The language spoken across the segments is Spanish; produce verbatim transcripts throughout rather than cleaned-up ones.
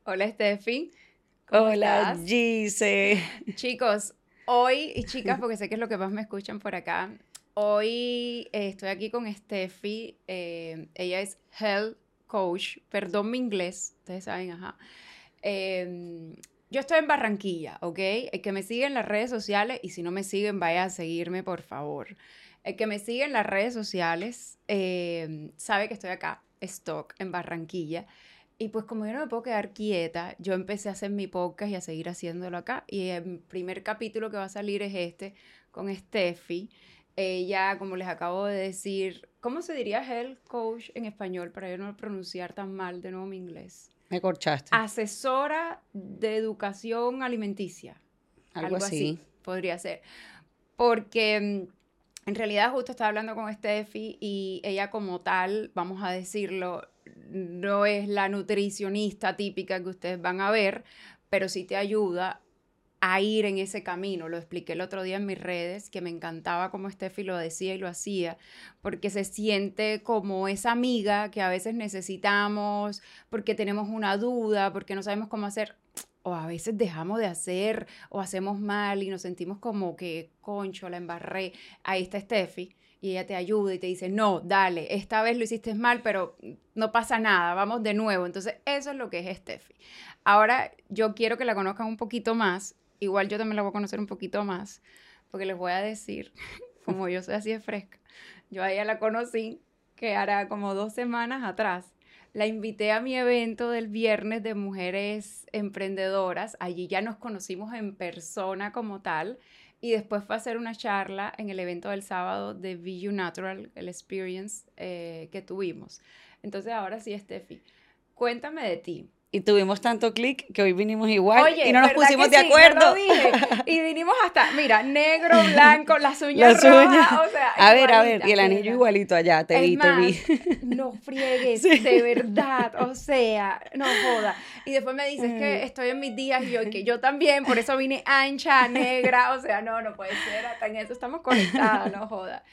Hola, Steffi. ¿Cómo Hola, estás? Gise. Chicos, hoy, y chicas, porque sé que es lo que más me escuchan por acá, hoy eh, estoy aquí con Steffi. Eh, ella es Health Coach. Perdón mi inglés, ustedes saben, ajá. Eh, yo estoy en Barranquilla, ¿ok? El que me sigue en las redes sociales, y si no me siguen, vaya a seguirme, por favor. El que me sigue en las redes sociales eh, sabe que estoy acá, stock, en Barranquilla. Y pues como yo no me puedo quedar quieta, yo empecé a hacer mi podcast y a seguir haciéndolo acá. Y el primer capítulo que va a salir es este, con Steffi. Ella, como les acabo de decir, ¿cómo se diría health coach en español para yo no pronunciar tan mal de nuevo mi inglés? Me corchaste. Asesora de educación alimenticia, Algo algo así. así podría ser. Porque mm, en realidad justo estaba hablando con Steffi y ella como tal, vamos a decirlo, no es la nutricionista típica que ustedes van a ver, pero sí te ayuda a ir en ese camino. Lo expliqué el otro día en mis redes, que me encantaba como Steffi lo decía y lo hacía, porque se siente como esa amiga que a veces necesitamos, porque tenemos una duda, porque no sabemos cómo hacer, o a veces dejamos de hacer, o hacemos mal y nos sentimos como que, concho, la embarré. Ahí está Steffi. Y ella te ayuda y te dice, no, dale, esta vez lo hiciste mal, pero no pasa nada, vamos de nuevo. Entonces, eso es lo que es Steffi. Ahora, yo quiero que la conozcan un poquito más. Igual yo también la voy a conocer un poquito más, porque les voy a decir, como yo soy así de fresca, yo a ella la conocí, que hará como dos semanas atrás. La invité a mi evento del viernes de mujeres emprendedoras. Allí ya nos conocimos en persona como tal. Y después fue a hacer una charla en el evento del sábado de Be You Natural, el experience eh, que tuvimos. Entonces ahora sí, Steffi, cuéntame de ti. Y tuvimos tanto clic que hoy vinimos igual y Oye, no nos ¿verdad que pusimos de sí? No lo acuerdo. dije. Y vinimos hasta, mira, negro, blanco, las uñas Las uñas. rojas, o sea, A ver, a ver. Y igualitas, el de anillo verdad. igualito allá. Te Es vi, te vi. más, no friegues, Sí. de verdad, o sea, no joda. Y después me dices que Ay. estoy en mis días y yo, que yo también, por eso vine ancha, negra, o sea, no, no puede ser, hasta en eso estamos conectadas, no joda.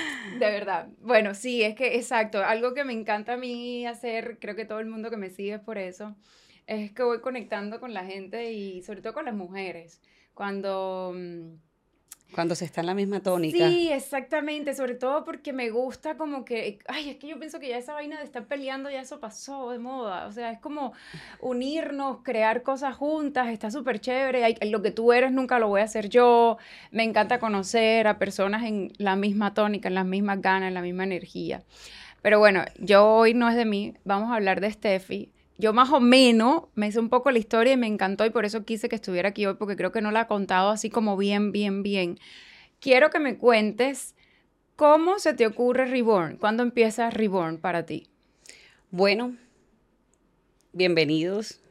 De verdad. Bueno, sí, es que exacto, algo que me encanta a mí hacer, creo que todo el mundo que me sigue es por eso, es que voy conectando con la gente y sobre todo con las mujeres. Cuando... mm, Cuando se está en la misma tónica. Sí, exactamente, sobre todo porque me gusta como que, ay, es que yo pienso que ya esa vaina de estar peleando, ya eso pasó de moda, o sea, es como unirnos, crear cosas juntas, está súper chévere, hay- lo que tú eres nunca lo voy a hacer yo, me encanta conocer a personas en la misma tónica, en las mismas ganas, en la misma energía. Pero bueno, yo hoy no es de mí, vamos a hablar de Steffi. Yo más o menos me hice un poco la historia y me encantó y por eso quise que estuviera aquí hoy porque creo que no la ha contado así como bien, bien, bien. Quiero que me cuentes cómo se te ocurre Reborn, cuándo empieza Reborn para ti. Bueno, bienvenidos.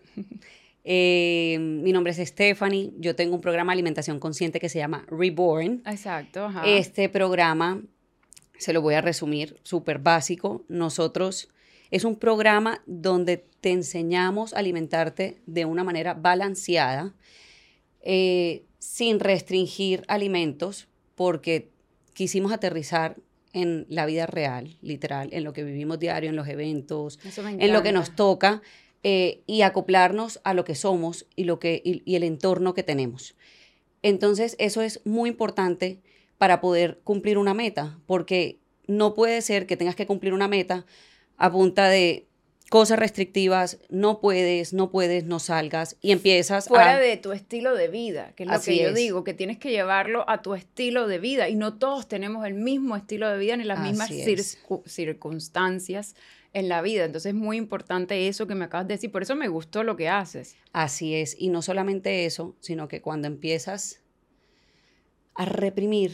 Eh, mi nombre es Stephanie. Yo tengo un programa de alimentación consciente que se llama Reborn. Exacto, ajá. Este programa, se lo voy a resumir, súper básico. Nosotros, es un programa donde te enseñamos a alimentarte de una manera balanceada, eh, sin restringir alimentos, porque quisimos aterrizar en la vida real, literal, en lo que vivimos diario, en los eventos, Eso me en lo que nos encanta. toca, eh, y acoplarnos a lo que somos y, lo que, y, y el entorno que tenemos. Entonces, eso es muy importante para poder cumplir una meta, porque no puede ser que tengas que cumplir una meta a punta de cosas restrictivas, no puedes, no puedes, no salgas, y empiezas Fuera a... de tu estilo de vida, que es lo que Así yo es, digo, que tienes que llevarlo a tu estilo de vida y no todos tenemos el mismo estilo de vida ni las mismas así es, circu- circunstancias en la vida. Entonces es muy importante eso que me acabas de decir, por eso me gustó lo que haces. así es. Y no solamente eso, sino que cuando empiezas a reprimir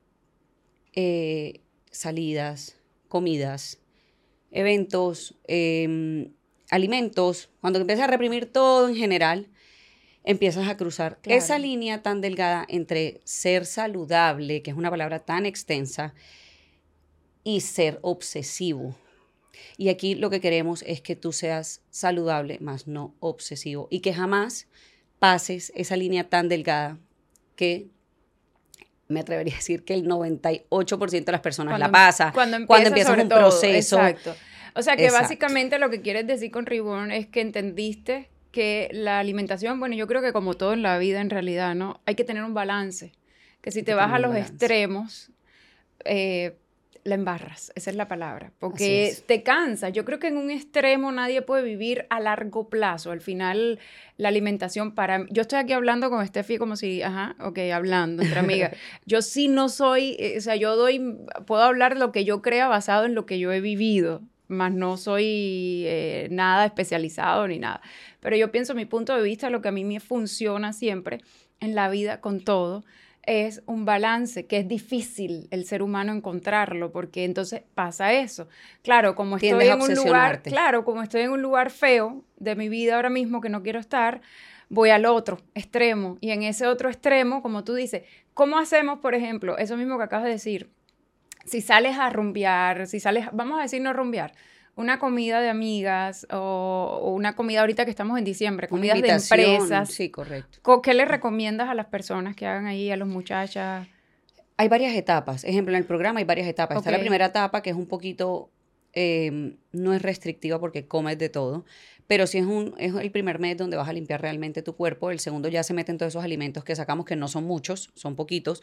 eh, salidas, comidas, eventos, eh, alimentos, cuando empiezas a reprimir todo en general, empiezas a cruzar Claro. esa línea tan delgada entre ser saludable, que es una palabra tan extensa, y ser obsesivo. Y aquí lo que queremos es que tú seas saludable, más no obsesivo, y que jamás pases esa línea tan delgada que me atrevería a decir que el noventa y ocho por ciento de las personas Cuando, la em- pasa cuando cuando empieza empiezas sobre un todo, proceso. exacto. O sea que Exacto. básicamente lo que quieres decir con Reborn es que entendiste que la alimentación, bueno, yo creo que como todo en la vida en realidad, ¿no? Hay que tener un balance. Que si te vas a los extremos, eh, la embarras, esa es la palabra, porque te cansas. Yo creo que en un extremo nadie puede vivir a largo plazo. Al final, la alimentación para... Yo estoy aquí hablando con Steffi como si, ajá, ok, hablando entre amigas. Yo sí no soy, eh, o sea, yo doy, puedo hablar lo que yo crea basado en lo que yo he vivido, más no soy eh, nada especializado ni nada. Pero yo pienso, mi punto de vista, lo que a mí me funciona siempre en la vida con todo, es un balance que es difícil el ser humano encontrarlo, porque entonces pasa eso. Claro, como estoy en un lugar, claro, como estoy en un lugar feo de mi vida ahora mismo que no quiero estar, voy al otro extremo. Y en ese otro extremo, como tú dices, ¿cómo hacemos, por ejemplo, eso mismo que acabas de decir? Si sales a rumbear, si sales, vamos a decir no rumbear, una comida de amigas o, o una comida ahorita que estamos en diciembre, comidas de empresas. Sí, correcto. ¿Qué le recomiendas a las personas que hagan ahí, a los muchachas? Hay varias etapas. Ejemplo, en el programa hay varias etapas. Okay. Está la primera etapa que es un poquito, eh, no es restrictiva porque comes de todo, pero sí es, un, es el primer mes donde vas a limpiar realmente tu cuerpo. El segundo ya se meten todos esos alimentos que sacamos, que no son muchos, son poquitos.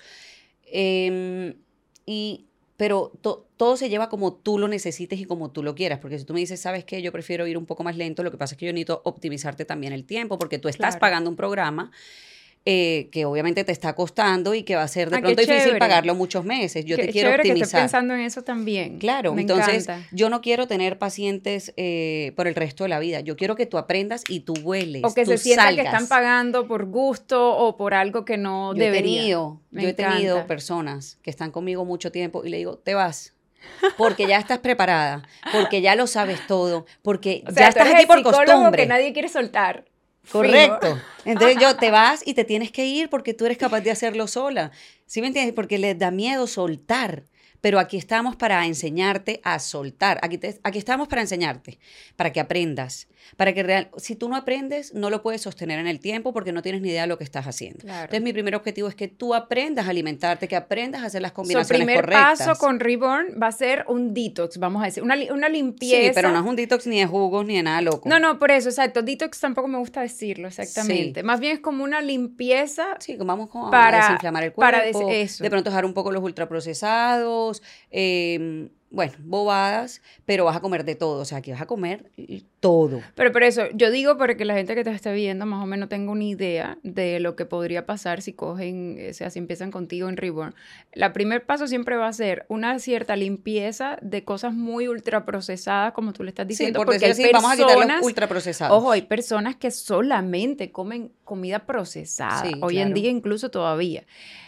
Eh, y... Pero to, todo se lleva como tú lo necesites y como tú lo quieras, porque si tú me dices, ¿sabes qué? Yo prefiero ir un poco más lento, lo que pasa es que yo necesito optimizarte también el tiempo, porque tú estás claro. pagando un programa eh, que obviamente te está costando y que va a ser de ah, pronto difícil chévere. pagarlo muchos meses. Yo qué te quiero optimizar. Que estés pensando en eso también. Claro, me entonces encanta. Yo no quiero tener pacientes eh, por el resto de la vida. Yo quiero que tú aprendas y tú vueles, o que tú se sientan salgas. que están pagando por gusto o por algo que no yo debería. He tenido, yo he tenido personas que están conmigo mucho tiempo y le digo, te vas. Porque ya estás preparada, porque ya lo sabes todo, porque o sea, ya estás aquí por costumbre. Que nadie quiere soltar. Correcto. Fijo. Entonces yo te vas y te tienes que ir porque tú eres capaz de hacerlo sola. ¿Sí me entiendes? Porque les da miedo soltar. Pero aquí estamos para enseñarte a soltar. Aquí, te, aquí estamos para enseñarte, para que aprendas. Para que real, si tú no aprendes, no lo puedes sostener en el tiempo porque no tienes ni idea de lo que estás haciendo. Claro. Entonces, mi primer objetivo es que tú aprendas a alimentarte, que aprendas a hacer las combinaciones so, primer correctas. primer paso con Reborn va a ser un detox, vamos a decir, una, una limpieza. Sí, pero no es un detox ni de jugos ni de nada loco. No, no, por eso, exacto. Detox tampoco me gusta decirlo, exactamente. Sí. Más bien es como una limpieza. Sí, vamos como para, a desinflamar el cuerpo. Para des eso. De pronto dejar un poco los ultraprocesados, eh, bueno, bobadas, pero vas a comer de todo, o sea, aquí vas a comer todo. Pero por eso, yo digo para que la gente que te esté viendo más o menos tenga una idea de lo que podría pasar si cogen, o sea, si empiezan contigo en Reborn. El primer paso siempre va a ser una cierta limpieza de cosas muy ultraprocesadas, como tú le estás diciendo. Sí, por porque hay personas, vamos a quitar los ultraprocesados. Ojo, hay personas que solamente comen comida procesada, sí, hoy claro. en día incluso todavía.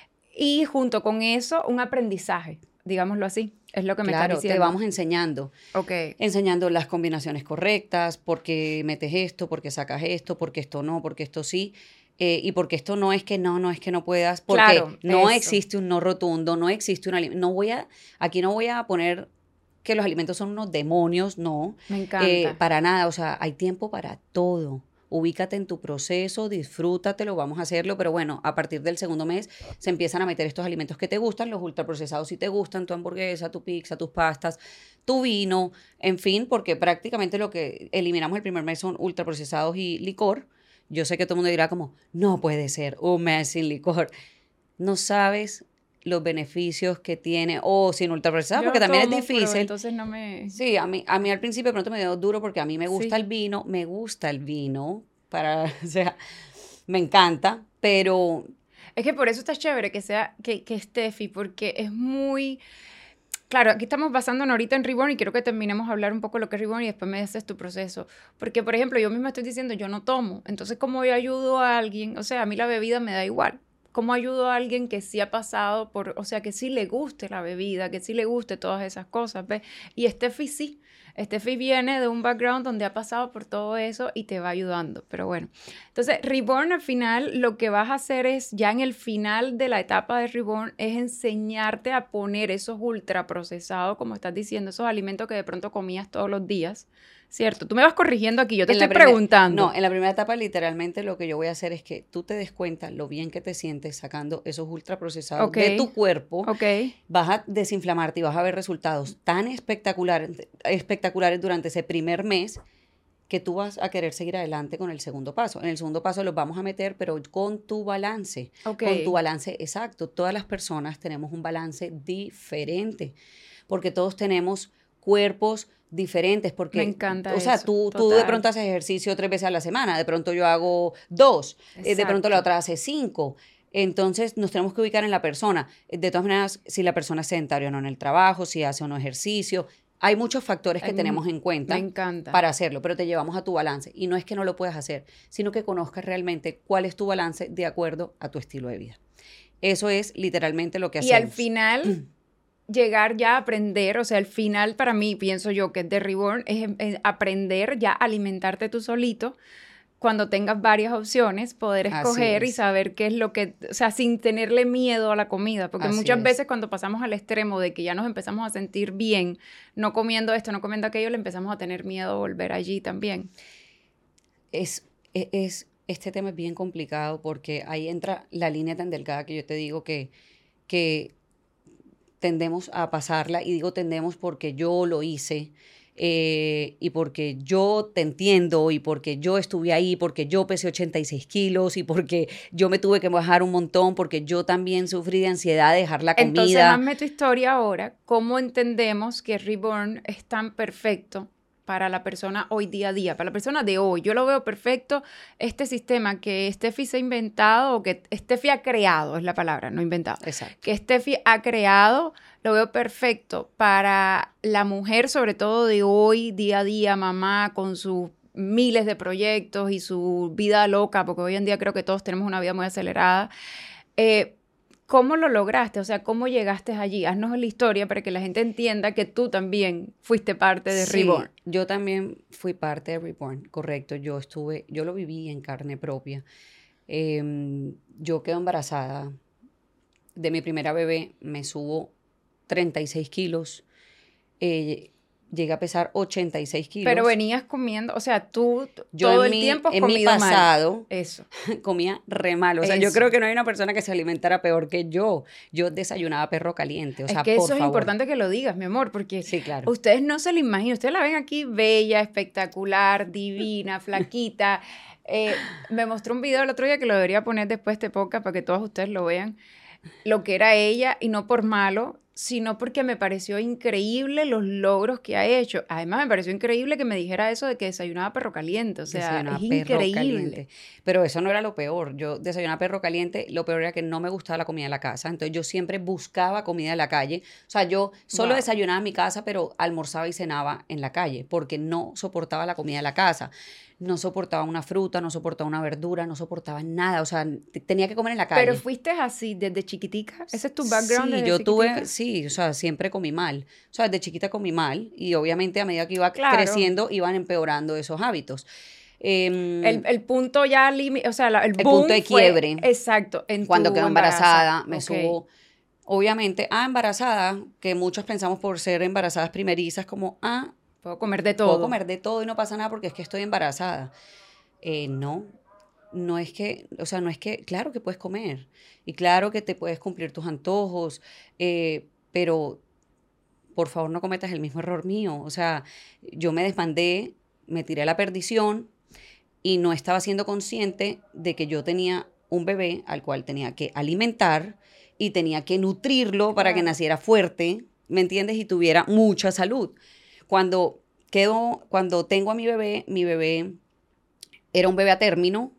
Y junto con eso, un aprendizaje, digámoslo así. Es lo que me claro, estás diciendo. Te vamos enseñando. Okay. Enseñando las combinaciones correctas, por qué metes esto, por qué sacas esto, por qué esto no, por qué esto sí. Eh, y porque esto no es que no, no es que no puedas, porque claro, no eso. existe un no rotundo, no existe una... No voy a, aquí no voy a poner que los alimentos son unos demonios, no. Me encanta. Eh, para nada, o sea, hay tiempo para todo. Ubícate en tu proceso, disfrútatelo, vamos a hacerlo, pero bueno, a partir del segundo mes se empiezan a meter estos alimentos que te gustan, los ultraprocesados si te gustan, tu hamburguesa, tu pizza, tus pastas, tu vino, en fin, porque prácticamente lo que eliminamos el primer mes son ultraprocesados y licor. Yo sé que todo el mundo dirá como, no puede ser un mes sin licor. No sabes los beneficios que tiene, o sin ultraprocesado, porque también tomo, es difícil. Entonces no me... Sí, a mí, a mí al principio de pronto me dio duro porque a mí me gusta sí. el vino, me gusta el vino, para, o sea, me encanta, pero... Es que por eso está chévere que sea, que, que Steffi, porque es muy... Claro, aquí estamos basándonos ahorita en Reborn y quiero que terminemos a hablar un poco de lo que es Reborn y después me haces tu proceso. Porque, por ejemplo, yo misma estoy diciendo, yo no tomo, entonces ¿cómo yo ayudo a alguien? O sea, a mí la bebida me da igual. ¿Cómo ayudo a alguien que sí ha pasado por, o sea, que sí le guste la bebida, que sí le guste todas esas cosas, ¿ves? Y Steffi sí. Steffi viene de un background donde ha pasado por todo eso y te va ayudando. Pero bueno, entonces Reborn al final lo que vas a hacer es, ya en el final de la etapa de Reborn, es enseñarte a poner esos ultraprocesados, como estás diciendo, esos alimentos que de pronto comías todos los días, ¿cierto? Tú me vas corrigiendo aquí, yo te en estoy primer, preguntando. No, en la primera etapa literalmente lo que yo voy a hacer es que tú te des cuenta lo bien que te sientes sacando esos ultraprocesados okay. de tu cuerpo. Okay. Vas a desinflamarte y vas a ver resultados tan espectaculares, espectaculares durante ese primer mes que tú vas a querer seguir adelante con el segundo paso. En el segundo paso los vamos a meter, pero con tu balance, Okay. con tu balance exacto. Todas las personas tenemos un balance diferente, porque todos tenemos cuerpos diferentes, porque, Me encanta o sea, eso, tú, tú total. de pronto haces ejercicio tres veces a la semana, de pronto yo hago dos, eh, de pronto la Exacto. otra hace cinco. Entonces nos tenemos que ubicar en la persona. De todas maneras, si la persona es sedentaria o no en el trabajo, si hace o no ejercicio, hay muchos factores que Hay- tenemos en cuenta Me encanta. para hacerlo, pero te llevamos a tu balance. Y no es que no lo puedas hacer, sino que conozcas realmente cuál es tu balance de acuerdo a tu estilo de vida. Eso es literalmente lo que Y hacemos. al final, llegar ya a aprender, o sea, al final para mí, pienso yo que The Reborn es, es aprender ya a alimentarte tú solito, cuando tengas varias opciones, poder Así escoger y es. saber qué es lo que, o sea, sin tenerle miedo a la comida, porque Así muchas es. veces cuando pasamos al extremo de que ya nos empezamos a sentir bien, no comiendo esto, no comiendo aquello, le empezamos a tener miedo a volver allí también. Es, es, es- este tema es bien complicado porque ahí entra la línea tan delgada que yo te digo que, que tendemos a pasarla, y digo tendemos porque yo lo hice, eh, y porque yo te entiendo, y porque yo estuve ahí, porque yo pesé ochenta y seis kilos, y porque yo me tuve que bajar un montón, porque yo también sufrí de ansiedad de dejar la comida. Entonces, hazme tu historia ahora, ¿cómo entendemos que Reborn es tan perfecto para la persona hoy día a día, para la persona de hoy? Yo lo veo perfecto, este sistema que Steffi se ha inventado, o que Steffi ha creado, es la palabra, no inventado, Exacto. que Steffi ha creado, lo veo perfecto para la mujer, sobre todo de hoy, día a día, mamá, con sus miles de proyectos y su vida loca, porque hoy en día creo que todos tenemos una vida muy acelerada. Eh, ¿Cómo lo lograste? O sea, ¿cómo llegaste allí? Haznos la historia para que la gente entienda que tú también fuiste parte de Sí, Reborn. yo también fui parte de Reborn, correcto. Yo estuve, yo lo viví en carne propia. Em, yo quedo embarazada de mi primera bebé, me subo treinta y seis kilos, eh, llegué a pesar ochenta y seis kilos. Pero venías comiendo, o sea, tú t- Yo todo en el mi, tiempo has en mi comido mal. pasado Eso. comía re mal. O sea, yo Eso. creo que no hay una persona que se alimentara peor que yo. Yo desayunaba perro caliente, o Es sea, que por eso es favor. importante que lo digas, mi amor, porque Sí, claro. ustedes no se lo imaginan. Ustedes la ven aquí bella, espectacular, divina, flaquita. Eh, me mostró un video el otro día que lo debería poner después de este podcast para que todos ustedes lo vean, lo que era ella, y no por malo, sino porque me pareció increíble los logros que ha hecho. Además, me pareció increíble que me dijera eso de que desayunaba perro caliente. O sea, Desayunaba es perro increíble. caliente. Pero eso no era lo peor. Yo desayunaba perro caliente, lo peor era que no me gustaba la comida de la casa. Entonces yo siempre buscaba comida de la calle. O sea, yo solo Wow. desayunaba en mi casa, pero almorzaba y cenaba en la calle, porque no soportaba la comida de la casa. No soportaba una fruta, no soportaba una verdura, no soportaba nada. O sea, t- tenía que comer en la calle. Pero fuiste así desde chiquitica. ¿Ese es tu background Sí, desde yo chiquitica? tuve, sí, o sea, siempre comí mal. O sea, desde chiquita comí mal, y obviamente a medida que iba Claro. creciendo iban empeorando esos hábitos. Em, El, el punto ya límite, o sea, la- el, El boom punto de fue- quiebre. exacto, en cuando tu quedo embarazo. embarazada, me Ok. subo, obviamente, ah, embarazada, que muchos pensamos por ser embarazadas primerizas como, ah, Puedo comer de todo. puedo comer de todo y no pasa nada porque es que estoy embarazada. Eh, no, no es que, o sea, no es que, claro que puedes comer y claro que te puedes cumplir tus antojos, eh, pero por favor no cometas el mismo error mío. O sea, yo me desmandé, me tiré a la perdición y no estaba siendo consciente de que yo tenía un bebé al cual tenía que alimentar y tenía que nutrirlo para que Claro. naciera fuerte, ¿me entiendes? Y tuviera mucha salud. Cuando quedo, cuando tengo a mi bebé, mi bebé era un bebé a término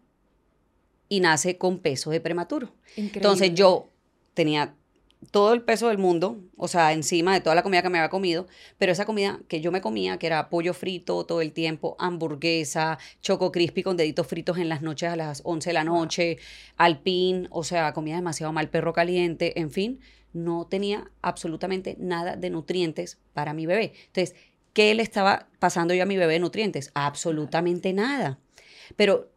y nace con peso de prematuro. Increíble. Entonces yo tenía todo el peso del mundo, o sea, encima de toda la comida que me había comido, pero esa comida que yo me comía, que era pollo frito todo el tiempo, hamburguesa, choco crispy con deditos fritos en las noches a las once de la noche, alpín, o sea, comía demasiado mal, perro caliente, en fin, no tenía absolutamente nada de nutrientes para mi bebé. Entonces, ¿qué le estaba pasando yo a mi bebé de nutrientes? Absolutamente nada. Pero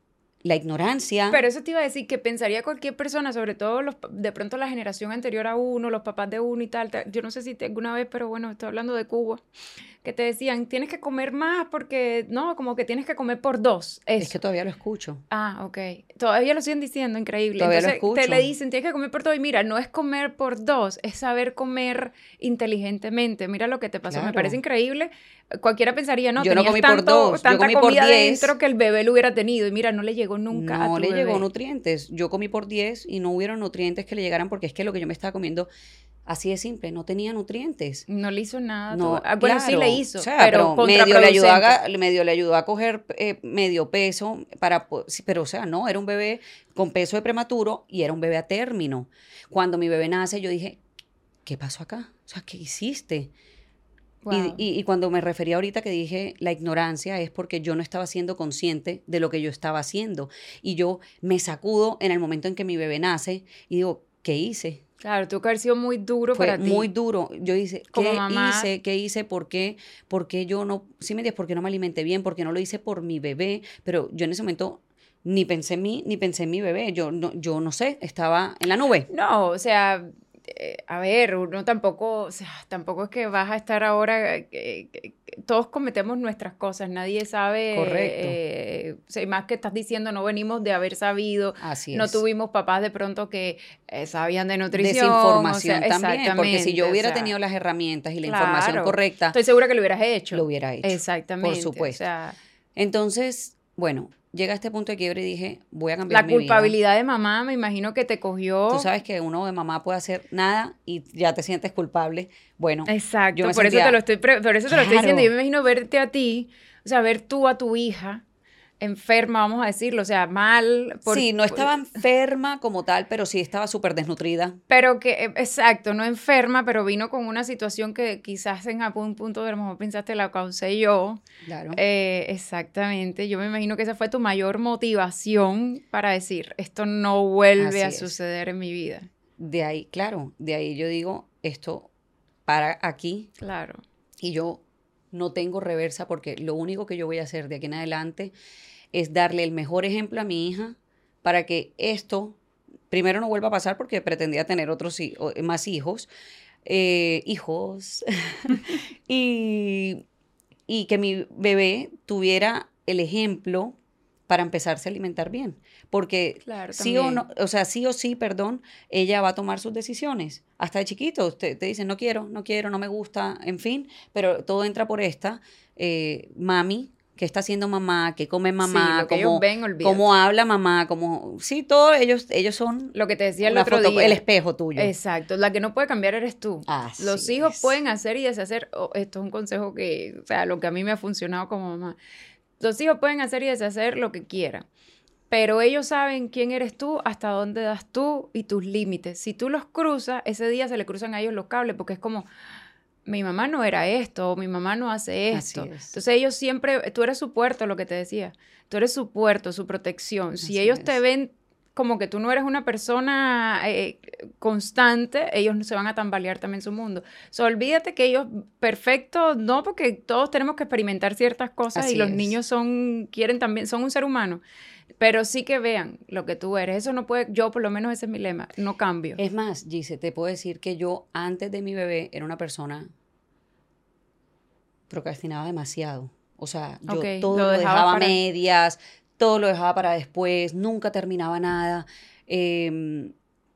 la ignorancia. Pero eso te iba a decir que pensaría cualquier persona, sobre todo los, de pronto la generación anterior a uno, los papás de uno y tal. tal yo no sé si te, alguna vez, pero bueno, estoy hablando de Cuba, que te decían, tienes que comer más porque, no, como que tienes que comer por dos. Eso. Es que todavía lo escucho. Ah, ok. Todavía lo siguen diciendo, increíble. Todavía Entonces lo escucho. te le dicen, tienes que comer por dos. Y mira, no es comer por dos, es saber comer inteligentemente. Mira lo que te pasó. Claro. Me parece increíble. Cualquiera pensaría, no, yo tenías no comí tanto, por dos, tanta yo comí comida por diez. dentro que el bebé lo hubiera tenido. Y mira, no le llegó nunca no a tu le bebé. llegó nutrientes. Yo comí por diez y no hubieron nutrientes que le llegaran porque es que lo que yo me estaba comiendo, así de simple, no tenía nutrientes. No le hizo nada. No, ah, bueno, claro, sí le hizo, o sea, pero, pero medio le, ayudó a, contraproducente. medio le ayudó a coger eh, medio peso, para, po- sí, pero o sea, no, era un bebé con peso de prematuro y era un bebé a término. Cuando mi bebé nace, yo dije, ¿qué pasó acá? O sea, ¿qué hiciste? Wow. Y, y, y cuando me refería ahorita que dije la ignorancia es porque yo no estaba siendo consciente de lo que yo estaba haciendo. Y yo me sacudo en el momento en que mi bebé nace y digo, ¿qué hice? Claro, tuvo que haber sido muy duro Fue para ti. muy duro. Yo hice, Como ¿qué mamá. hice? ¿Qué hice? ¿Por qué? ¿Por qué yo no? Sí me entiendes, ¿por qué no me alimenté bien? ¿Por qué no lo hice por mi bebé? Pero yo en ese momento ni pensé en mí, ni pensé en mi bebé. Yo no, yo no sé, estaba en la nube. No, o sea, eh, a ver, uno tampoco, o sea, tampoco es que vas a estar ahora, eh, que- que- todos cometemos nuestras cosas, nadie sabe, Correcto. eh, o sea, y más que estás diciendo, no venimos de haber sabido, Así no es. tuvimos papás de pronto que eh, sabían de nutrición, Desinformación o sea, también, porque si yo exactamente, hubiera o sea, tenido las herramientas y la información claro, correcta, estoy segura que lo hubieras hecho. lo hubiera hecho. Exactamente, Por supuesto. o sea, Entonces, bueno, llega a este punto de quiebre y dije, voy a cambiar la mi vida. culpabilidad de mamá, me imagino que te cogió. Tú sabes que uno de mamá puede hacer nada y ya te sientes culpable. Bueno, yo Exacto, me por eso sentía, te lo estoy, pre- por eso te lo estoy diciendo. Yo claro, me imagino verte a ti, o sea, ver tú a tu hija enferma, vamos a decirlo, o sea, mal. Por, sí, no por- estaba enferma como tal, pero sí estaba súper desnutrida. pero que, eh, exacto, no enferma, pero vino con una situación que quizás en algún punto de a lo mejor pensaste la causé yo. Claro. Eh, exactamente, yo me imagino que esa fue tu mayor motivación para decir, esto no vuelve Así a es. suceder en mi vida. De ahí, claro, de ahí yo digo, esto para aquí Claro. y yo no tengo reversa porque lo único que yo voy a hacer de aquí en adelante es darle el mejor ejemplo a mi hija para que esto, primero no vuelva a pasar porque pretendía tener otros hi- o- más hijos, eh, hijos, y, y que mi bebé tuviera el ejemplo para empezarse a alimentar bien. Porque Claro, sí o también. no, o sea, sí o sí, perdón, ella va a tomar sus decisiones. Hasta de chiquito, te, te dicen, no quiero, no quiero, no me gusta, en fin, pero todo entra por esta, eh, mami, qué está haciendo mamá, qué come Sí, mamá, lo que ellos cómo, ven, olvídate. cómo habla mamá, cómo, sí, todos ellos, ellos son Lo que te decía el una otro foto, día. el espejo tuyo. Exacto, la que no puede cambiar eres tú. Así Los hijos es. pueden hacer y deshacer, oh, esto es un consejo que, o sea, lo que a mí me ha funcionado como mamá. Los hijos pueden hacer y deshacer lo que quieran, pero ellos saben quién eres tú, hasta dónde das tú y tus límites. Si tú los cruzas, ese día se le cruzan a ellos los cables, porque es como, mi mamá no era esto, o mi mamá no hace Así esto. es. Entonces ellos siempre, tú eres su puerto, lo que te decía, tú eres su puerto, su protección. Si Así ellos es. te ven como que tú no eres una persona eh, constante, ellos se van a tambalear también su mundo. So, olvídate que ellos, perfecto, no, porque todos tenemos que experimentar ciertas cosas Así y los es. niños son, quieren también, son un ser humano, pero sí que vean lo que tú eres. Eso no puede, yo por lo menos ese es mi lema, no cambio. Es más, Gise, te puedo decir que yo antes de mi bebé era una persona procrastinaba demasiado. O sea, yo Ok, todo lo lo, dejabas dejaba a para- medias, todo lo dejaba para después, nunca terminaba nada. eh,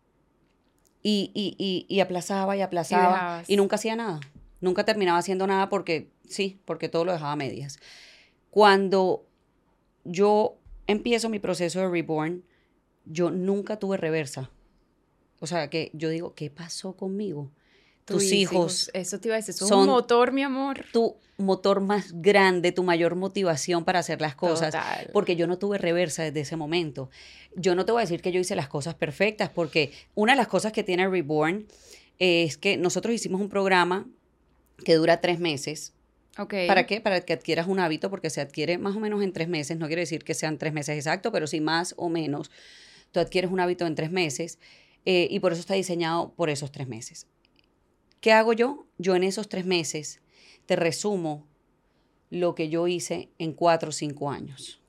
y, y, y, y aplazaba y aplazaba dejabas. y nunca hacía nada. Nunca terminaba haciendo nada porque, sí, porque todo lo dejaba a medias. Cuando yo empiezo mi proceso de reborn, yo nunca tuve reversa. O sea, que yo digo, ¿qué pasó conmigo? Tus Tus hijos Eso te iba a decir, son, son un motor, mi amor. tu motor más grande, tu mayor motivación para hacer las cosas, Total. porque yo no tuve reversa desde ese momento. Yo no te voy a decir que yo hice las cosas perfectas, porque una de las cosas que tiene Reborn es que nosotros hicimos un programa que dura tres meses. Ok. ¿Para qué? Para que adquieras un hábito, porque se adquiere más o menos en tres meses. No quiere decir que sean tres meses exactos, pero sí más o menos. Tú adquieres un hábito en tres meses eh, y por eso está diseñado por esos tres meses. ¿Qué hago yo? Yo en esos tres meses te resumo lo que yo hice en cuatro o cinco años.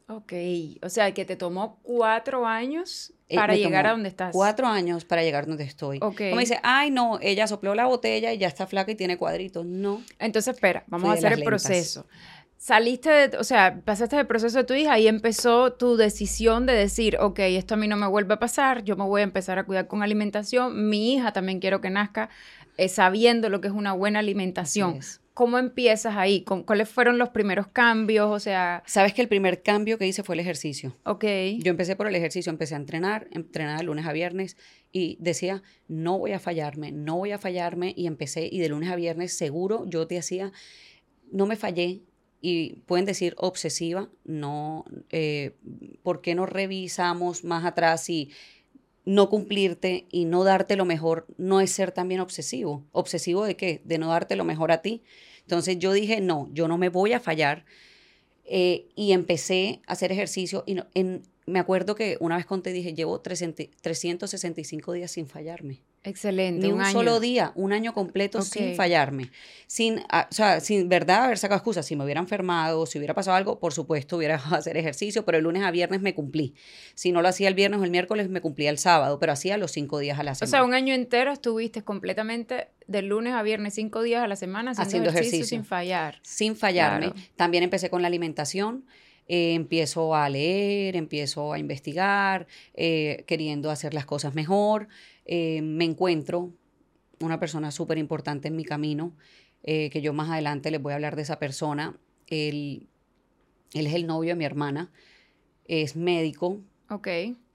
Ok, o sea, que te tomó cuatro años Eh, para me llegar tomó a donde estás. cuatro años para llegar donde estoy. Ok. Como dice, ay, no, ella sopló la botella y ya está flaca y tiene cuadritos. No, Entonces, espera, vamos fui a de hacer las el lentas. proceso. Saliste, de, o sea, pasaste el proceso de tu hija y empezó tu decisión de decir, ok, esto a mí no me vuelve a pasar, yo me voy a empezar a cuidar con alimentación, mi hija también quiero que nazca eh, sabiendo lo que es una buena alimentación. Así es. ¿Cómo empiezas ahí? ¿Con, ¿Cuáles fueron los primeros cambios? O sea, Sabes que el primer cambio que hice fue el ejercicio. ok, Yo empecé por el ejercicio, empecé a entrenar, entrenar de lunes a viernes y decía, no voy a fallarme, no voy a fallarme y empecé y de lunes a viernes seguro yo te decía, no me fallé y pueden decir obsesiva, no, eh, ¿por qué no revisamos más atrás y no cumplirte y no darte lo mejor no es ser también obsesivo? ¿Obsesivo de qué? De no darte lo mejor a ti. Entonces yo dije, no, yo no me voy a fallar eh, y empecé a hacer ejercicio y no, en, me acuerdo que una vez conté, dije, llevo trescientos sesenta y cinco días sin fallarme. excelente, Ni un un año. solo día, un año completo Ok. sin fallarme. Sin, ah, o sea, sin verdad haber sacado excusas. Si me hubiera enfermado, si hubiera pasado algo, por supuesto hubiera dejado de hacer ejercicio, pero el lunes a viernes me cumplí. Si no lo hacía el viernes o el miércoles, me cumplía el sábado, pero hacía los cinco días a la O semana. sea, un año entero estuviste completamente de lunes a viernes, cinco días a la semana, haciendo, Haciendo ejercicio, ejercicio. sin fallar. Sin fallarme. Claro. También empecé con la alimentación. Eh, empiezo a leer, empiezo a investigar, eh, queriendo hacer las cosas mejor. Eh, me encuentro una persona súper importante en mi camino, eh, que yo más adelante les voy a hablar de esa persona. Él, él es el novio de mi hermana, es médico, Ok.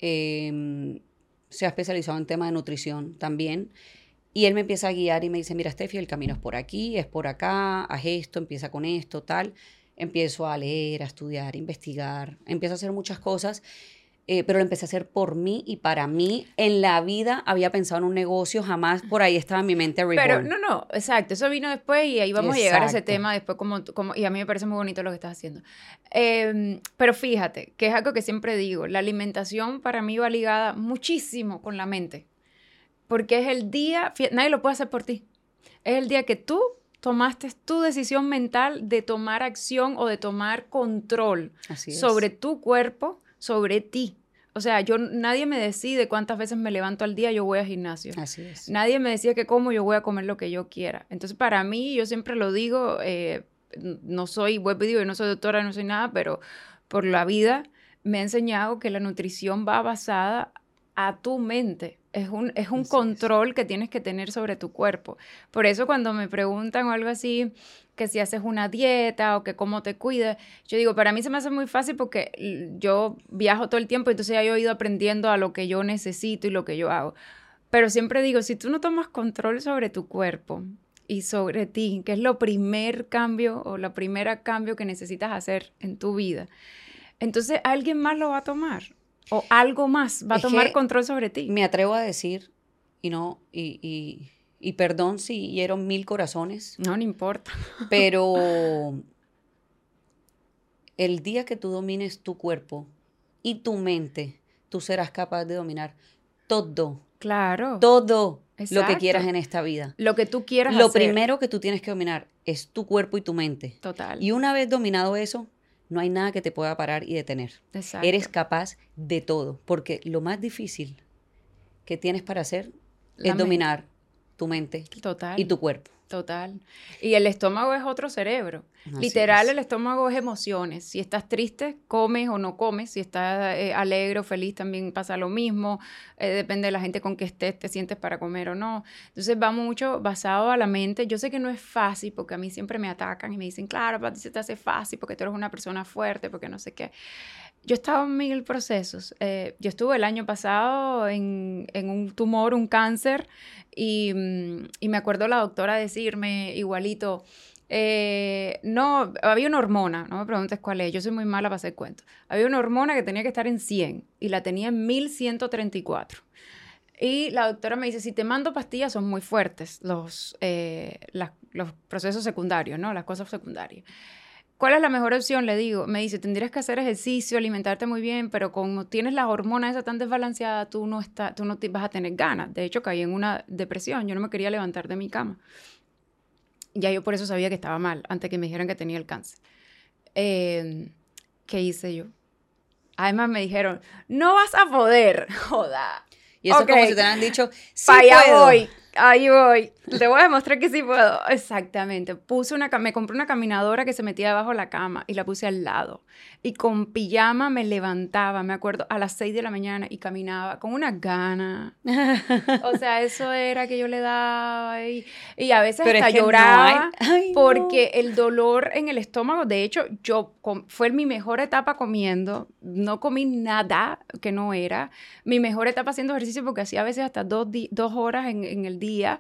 eh, se ha especializado en tema de nutrición también. Y él me empieza a guiar y me dice, mira, Steffi, el camino es por aquí, es por acá, haz esto, empieza con esto, tal. Empiezo a leer, a estudiar, a investigar, empiezo a hacer muchas cosas, eh, pero lo empecé a hacer por mí y para mí. En la vida había pensado en un negocio, jamás por ahí estaba en mi mente reborn. Pero no, no, exacto, eso vino después y ahí vamos a llegar a ese Exacto. tema después como, como y a mí me parece muy bonito lo que estás haciendo. Eh, pero fíjate, que es algo que siempre digo, la alimentación para mí va ligada muchísimo con la mente, porque es el día, fí- nadie lo puede hacer por ti, es el día que tú tomaste tu decisión mental de tomar acción o de tomar control Así es. sobre tu cuerpo, sobre ti. O sea, yo, nadie me decide cuántas veces me levanto al día, yo voy al gimnasio. Así es. Nadie me decía que como, yo voy a comer lo que yo quiera. Entonces, para mí, yo siempre lo digo, eh, no soy, vuelvo y digo, yo no soy doctora, no soy nada, pero por la vida me ha enseñado que la nutrición va basada a tu mente. Es un, es un Así es. control que tienes que tener sobre tu cuerpo. Por eso cuando me preguntan o algo así, que si haces una dieta o que cómo te cuidas, yo digo, para mí se me hace muy fácil porque l- yo viajo todo el tiempo, entonces ya yo he ido aprendiendo a lo que yo necesito y lo que yo hago. Pero siempre digo, si tú no tomas control sobre tu cuerpo y sobre ti, que es lo primer cambio o la primera cambio que necesitas hacer en tu vida, entonces alguien más lo va a tomar o algo más va a Es tomar que control sobre ti. me atrevo a decir, y no, y, y, y perdón si hiero mil corazones, No, no importa. pero el día que tú domines tu cuerpo y tu mente, tú serás capaz de dominar todo, Claro. todo lo que Exacto. quieras en esta vida. Lo que tú quieras Lo hacer. primero que tú tienes que dominar es tu cuerpo y tu mente. Total. Y una vez dominado eso, no hay nada que te pueda parar y detener. Exacto. Eres capaz de todo, porque lo más difícil que tienes para hacer La es dominar tu mente Total. y tu cuerpo. Total. Y el estómago es otro cerebro. Así Literal, es. el estómago es emociones. Si estás triste, comes o no comes. Si estás eh, alegre o feliz, también pasa lo mismo. Eh, depende de la gente con que estés, te sientes para comer o no. Entonces, va mucho basado a la mente. Yo sé que no es fácil porque a mí siempre me atacan y me dicen, claro, para ti se te hace fácil porque tú eres una persona fuerte, porque no sé qué. Yo estaba en mil procesos. Eh, yo estuve el año pasado en, en un tumor, un cáncer, y, mm, y me acuerdo la doctora decirme igualito, eh, no, había una hormona, no me preguntes cuál es, yo soy muy mala para hacer cuentos. Había una hormona que tenía que estar en cien y la tenía en mil ciento treinta y cuatro. Y la doctora me dice, si te mando pastillas son muy fuertes los, eh, las- los procesos secundarios, ¿no? Las cosas secundarias. ¿Cuál es la mejor opción? Le digo, me dice, tendrías que hacer ejercicio, alimentarte muy bien, pero como tienes las hormonas esas tan desbalanceadas, tú no, está, tú no te vas a tener ganas. De hecho, caí en una depresión, yo no me quería levantar de mi cama. Ya yo por eso sabía que estaba mal, antes que me dijeran que tenía el cáncer. Eh, ¿Qué hice yo? Además me dijeron, no vas a poder, joda. Y eso okay. como si te han dicho, sí Pa' allá puedo. voy, ahí voy. Te voy a demostrar que sí puedo. Exactamente. Puse una, me compré una caminadora que se metía debajo de la cama y la puse al lado. Y con pijama me levantaba, me acuerdo, a las seis de la mañana y caminaba con una gana. O sea, eso era que yo le daba y, y a veces Pero hasta es que lloraba no hay... Ay, porque no. el dolor en el estómago, de hecho, yo com, fue mi mejor etapa comiendo, no comí nada que no era, mi mejor etapa haciendo ejercicio porque hacía a veces hasta dos, dos horas en, en el día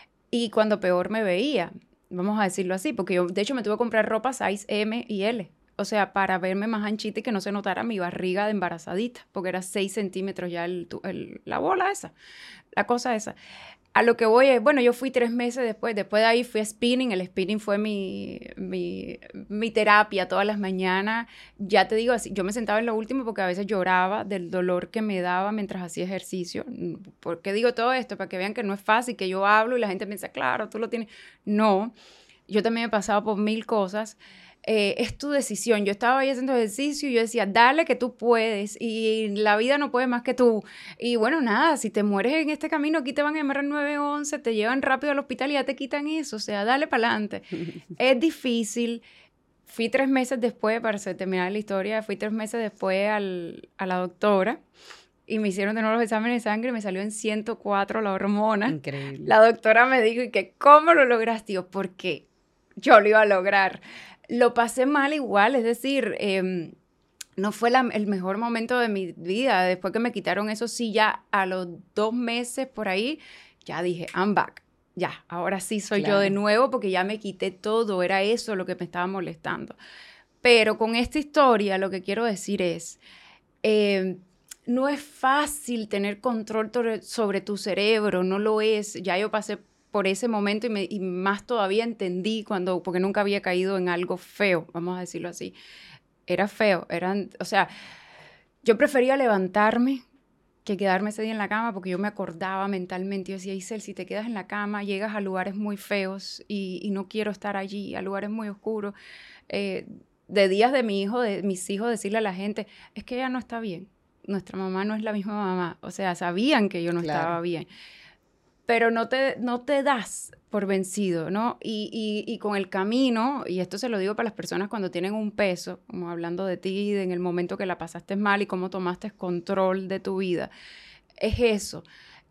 y cuando peor me veía, vamos a decirlo así, porque yo de hecho me tuve que comprar ropa size M y L. O sea, para verme más anchita y que no se notara mi barriga de embarazadita, porque era seis centímetros ya el, el, la bola esa, la cosa esa. A lo que voy es, bueno, yo fui tres meses después, después de ahí fui a spinning, el spinning fue mi, mi, mi terapia todas las mañanas. Ya te digo, así, yo me sentaba en lo último porque a veces lloraba del dolor que me daba mientras hacía ejercicio. ¿Por qué digo todo esto? Para que vean que no es fácil, que yo hablo y la gente piensa, claro, tú lo tienes. No, yo también he pasado por mil cosas. Eh, es tu decisión. Yo estaba ahí haciendo ejercicio y yo decía, dale que tú puedes y la vida no puede más que tú. Y bueno, nada, si te mueres en este camino, aquí te van a llamar al nueve once, te llevan rápido al hospital y ya te quitan eso. O sea, dale para adelante. Es difícil. Fui tres meses después, para terminar la historia, fui tres meses después al, a la doctora y me hicieron de nuevo los exámenes de sangre y me salió en ciento cuatro la hormona. Increíble. La doctora me dijo, ¿y que cómo lo lograste? Yo, ¿por qué? Yo lo iba a lograr. Lo pasé mal igual, es decir, eh, no fue la, el mejor momento de mi vida. Después que me quitaron eso, sí, ya a los dos meses por ahí, ya dije, I'm back. Ya, ahora sí soy claro. yo de nuevo porque ya me quité todo. Era eso lo que me estaba molestando. Pero con esta historia lo que quiero decir es, eh, no es fácil tener control sobre tu cerebro, no lo es. Ya yo pasé por ese momento y, me, y más todavía entendí cuando, porque nunca había caído en algo feo, vamos a decirlo así. Era feo, eran, o sea, yo prefería levantarme que quedarme ese día en la cama porque yo me acordaba mentalmente. Yo decía, Isel, si te quedas en la cama, llegas a lugares muy feos y, y no quiero estar allí, a lugares muy oscuros. Eh, de días de mi hijo, de mis hijos, decirle a la gente, es que ella no está bien. Nuestra mamá no es la misma mamá. O sea, sabían que yo no claro. estaba bien. Pero no te, no te das por vencido, ¿no? Y, y, y con el camino, y esto se lo digo para las personas cuando tienen un peso, como hablando de ti, de en el momento que la pasaste mal y cómo tomaste control de tu vida, es eso.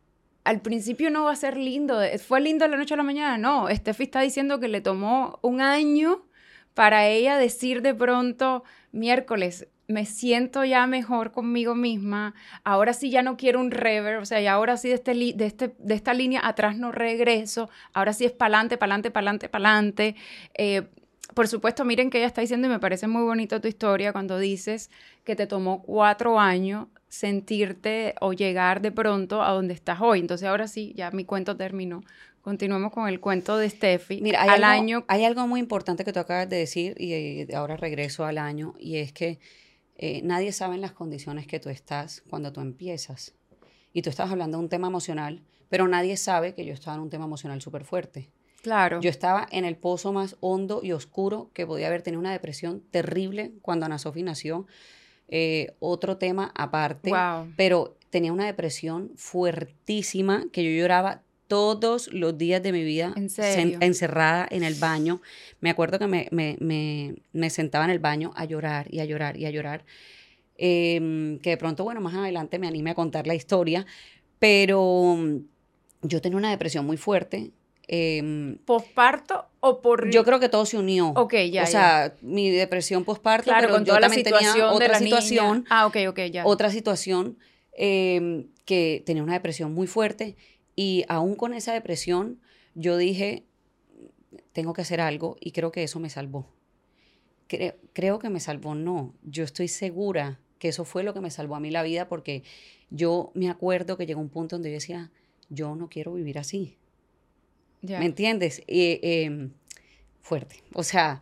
Al principio no va a ser lindo, ¿fue lindo de la noche a la mañana? No, Steffi está diciendo que le tomó un año para ella decir de pronto, miércoles, me siento ya mejor conmigo misma, ahora sí ya no quiero un rever, o sea, y ahora sí de, este, de, este, de esta línea atrás no regreso, ahora sí es pa'lante, pa'lante, pa'lante, pa'lante. Eh, por supuesto, miren que ella está diciendo, y me parece muy bonito tu historia, cuando dices que te tomó cuatro años sentirte o llegar de pronto a donde estás hoy. Entonces, ahora sí, ya mi cuento terminó. Continuemos con el cuento de Steffi. Mira, hay, al algo, año... hay algo muy importante que tú acabas de decir y, y ahora regreso al año, y es que Eh, nadie sabe en las condiciones que tú estás cuando tú empiezas. Y tú estás hablando de un tema emocional, pero nadie sabe que yo estaba en un tema emocional súper fuerte. Claro. Yo estaba en el pozo más hondo y oscuro que podía haber tenido, una depresión terrible cuando Ana Sofi nació. Eh, otro tema aparte, wow. pero tenía una depresión fuertísima que yo lloraba todos los días de mi vida. ¿En serio? sen- encerrada en el baño. Me acuerdo que me, me, me, me sentaba en el baño a llorar y a llorar y a llorar. Eh, que de pronto, bueno, más adelante me anime a contar la historia, pero yo tenía una depresión muy fuerte. Eh, ¿Posparto o por...? Yo creo que todo se unió. Ok, ya, O sea, ya. mi depresión posparto, Claro, pero con yo toda también la situación tenía otra de la situación. Niña. Ah, ok, ok, ya. Otra situación eh, que tenía una depresión muy fuerte, y aún con esa depresión yo dije, tengo que hacer algo, y creo que eso me salvó. Creo, creo que me salvó, no. Yo estoy segura que eso fue lo que me salvó a mí la vida, porque yo me acuerdo que llegó un punto donde yo decía, yo no quiero vivir así. Ya. ¿Me entiendes? Eh, eh, fuerte. O sea,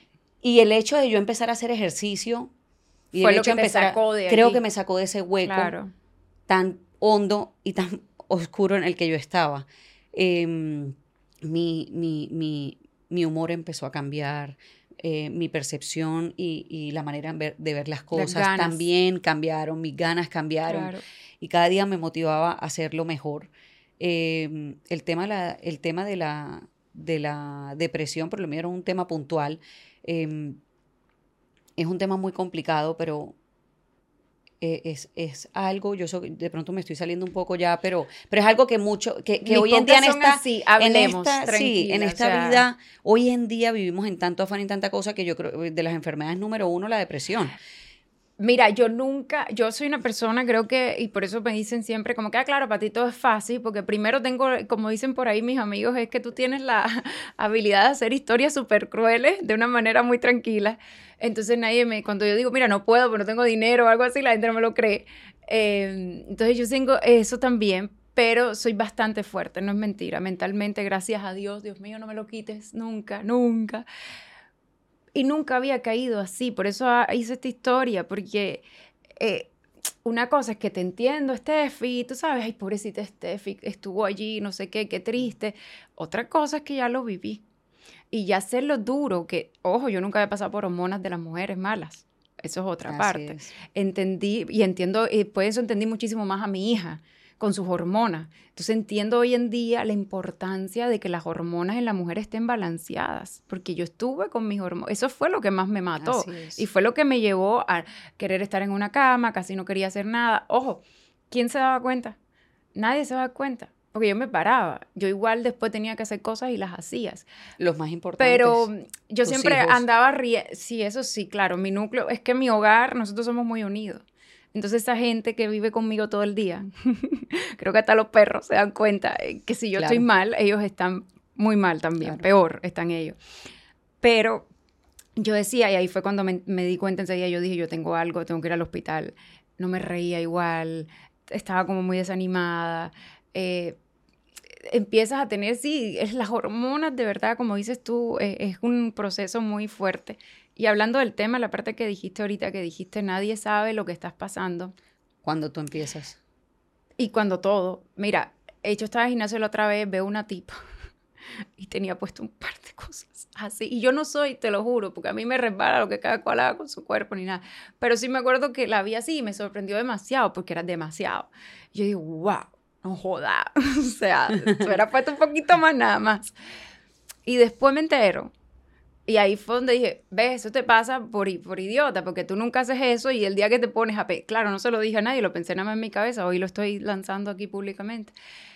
y el hecho de yo empezar a hacer ejercicio y fue el lo hecho que de te empezar sacó de a, creo allí. que me sacó de ese hueco Claro. tan hondo y tan oscuro en el que yo estaba. Eh, mi, mi, mi, mi humor empezó a cambiar. eh, mi percepción y, y la manera de ver, de ver las cosas Las ganas. también cambiaron, mis ganas cambiaron. Claro. Y cada día me motivaba a hacerlo mejor. Eh, el tema, la, el tema de, la, de la depresión, por lo menos era un tema puntual, eh, es un tema muy complicado, pero eh, es, es algo, yo soy, de pronto me estoy saliendo un poco ya, pero, pero es algo que mucho, que, que Mis hoy en día en podcasts son esta, así, en hablemos, esta, sí, en tranquila, esta o sea. vida, hoy en día vivimos en tanto afán y en tanta cosa que yo creo, de las enfermedades número uno, la depresión. Mira, yo nunca, yo soy una persona, creo que, y por eso me dicen siempre, como que, ah, claro, para ti todo es fácil, porque primero tengo, como dicen por ahí mis amigos, es que tú tienes la habilidad de hacer historias súper crueles de una manera muy tranquila. Entonces nadie me, cuando yo digo, mira, no puedo, porque no tengo dinero o algo así, la gente no me lo cree. Eh, entonces yo tengo eso también, pero soy bastante fuerte, no es mentira. Mentalmente, gracias a Dios, Dios mío, no me lo quites, nunca, nunca. Y nunca había caído así, por eso hice esta historia, porque eh, una cosa es que te entiendo, Steffi, tú sabes, ay, pobrecita Steffi, estuvo allí, no sé qué, qué triste. Otra cosa es que ya lo viví. Y ya sé lo duro que, ojo, yo nunca había pasado por hormonas de las mujeres malas. Eso es otra Así parte. es. Entendí, y entiendo, y por eso entendí muchísimo más a mi hija, con sus hormonas. Entonces entiendo hoy en día la importancia de que las hormonas en la mujer estén balanceadas, porque yo estuve con mis hormonas, eso fue lo que más me mató, Así es. y fue lo que me llevó a querer estar en una cama, casi no quería hacer nada. Ojo, ¿quién se daba cuenta? Nadie se daba cuenta, porque yo me paraba, yo igual después tenía que hacer cosas y las hacías. Los más importantes. Pero yo tus siempre hijos. andaba riendo, sí, eso sí, claro, mi núcleo, es que mi hogar, nosotros somos muy unidos. Entonces esa gente que vive conmigo todo el día, creo que hasta los perros se dan cuenta eh, que si yo Claro. estoy mal, ellos están muy mal también, Claro. peor están ellos. Pero yo decía, y ahí fue cuando me, me di cuenta enseguida, yo dije, yo tengo algo, tengo que ir al hospital. No me reía igual, estaba como muy desanimada. Eh, empiezas a tener, sí, es las hormonas, de verdad, como dices tú, eh, es un proceso muy fuerte. Y hablando del tema, la parte que dijiste ahorita, que dijiste, nadie sabe lo que estás pasando. Cuando tú empiezas. Y cuando todo, mira, he hecho estaba en gimnasio la otra vez, veo una tipa y tenía puesto un par de cosas así. Y yo no soy, te lo juro, porque a mí me resbala lo que cada cual haga con su cuerpo ni nada. Pero sí me acuerdo que la vi así y me sorprendió demasiado, porque era demasiado. Y yo digo, wow, no joda. O sea, se hubiera puesto un poquito más nada más. Y después me entero. Y ahí fue donde dije, ves, eso te pasa por, por idiota, porque tú nunca haces eso y el día que te pones a... Pe claro, no se lo dije a nadie, lo pensé nada más en mi cabeza, hoy lo estoy lanzando aquí públicamente.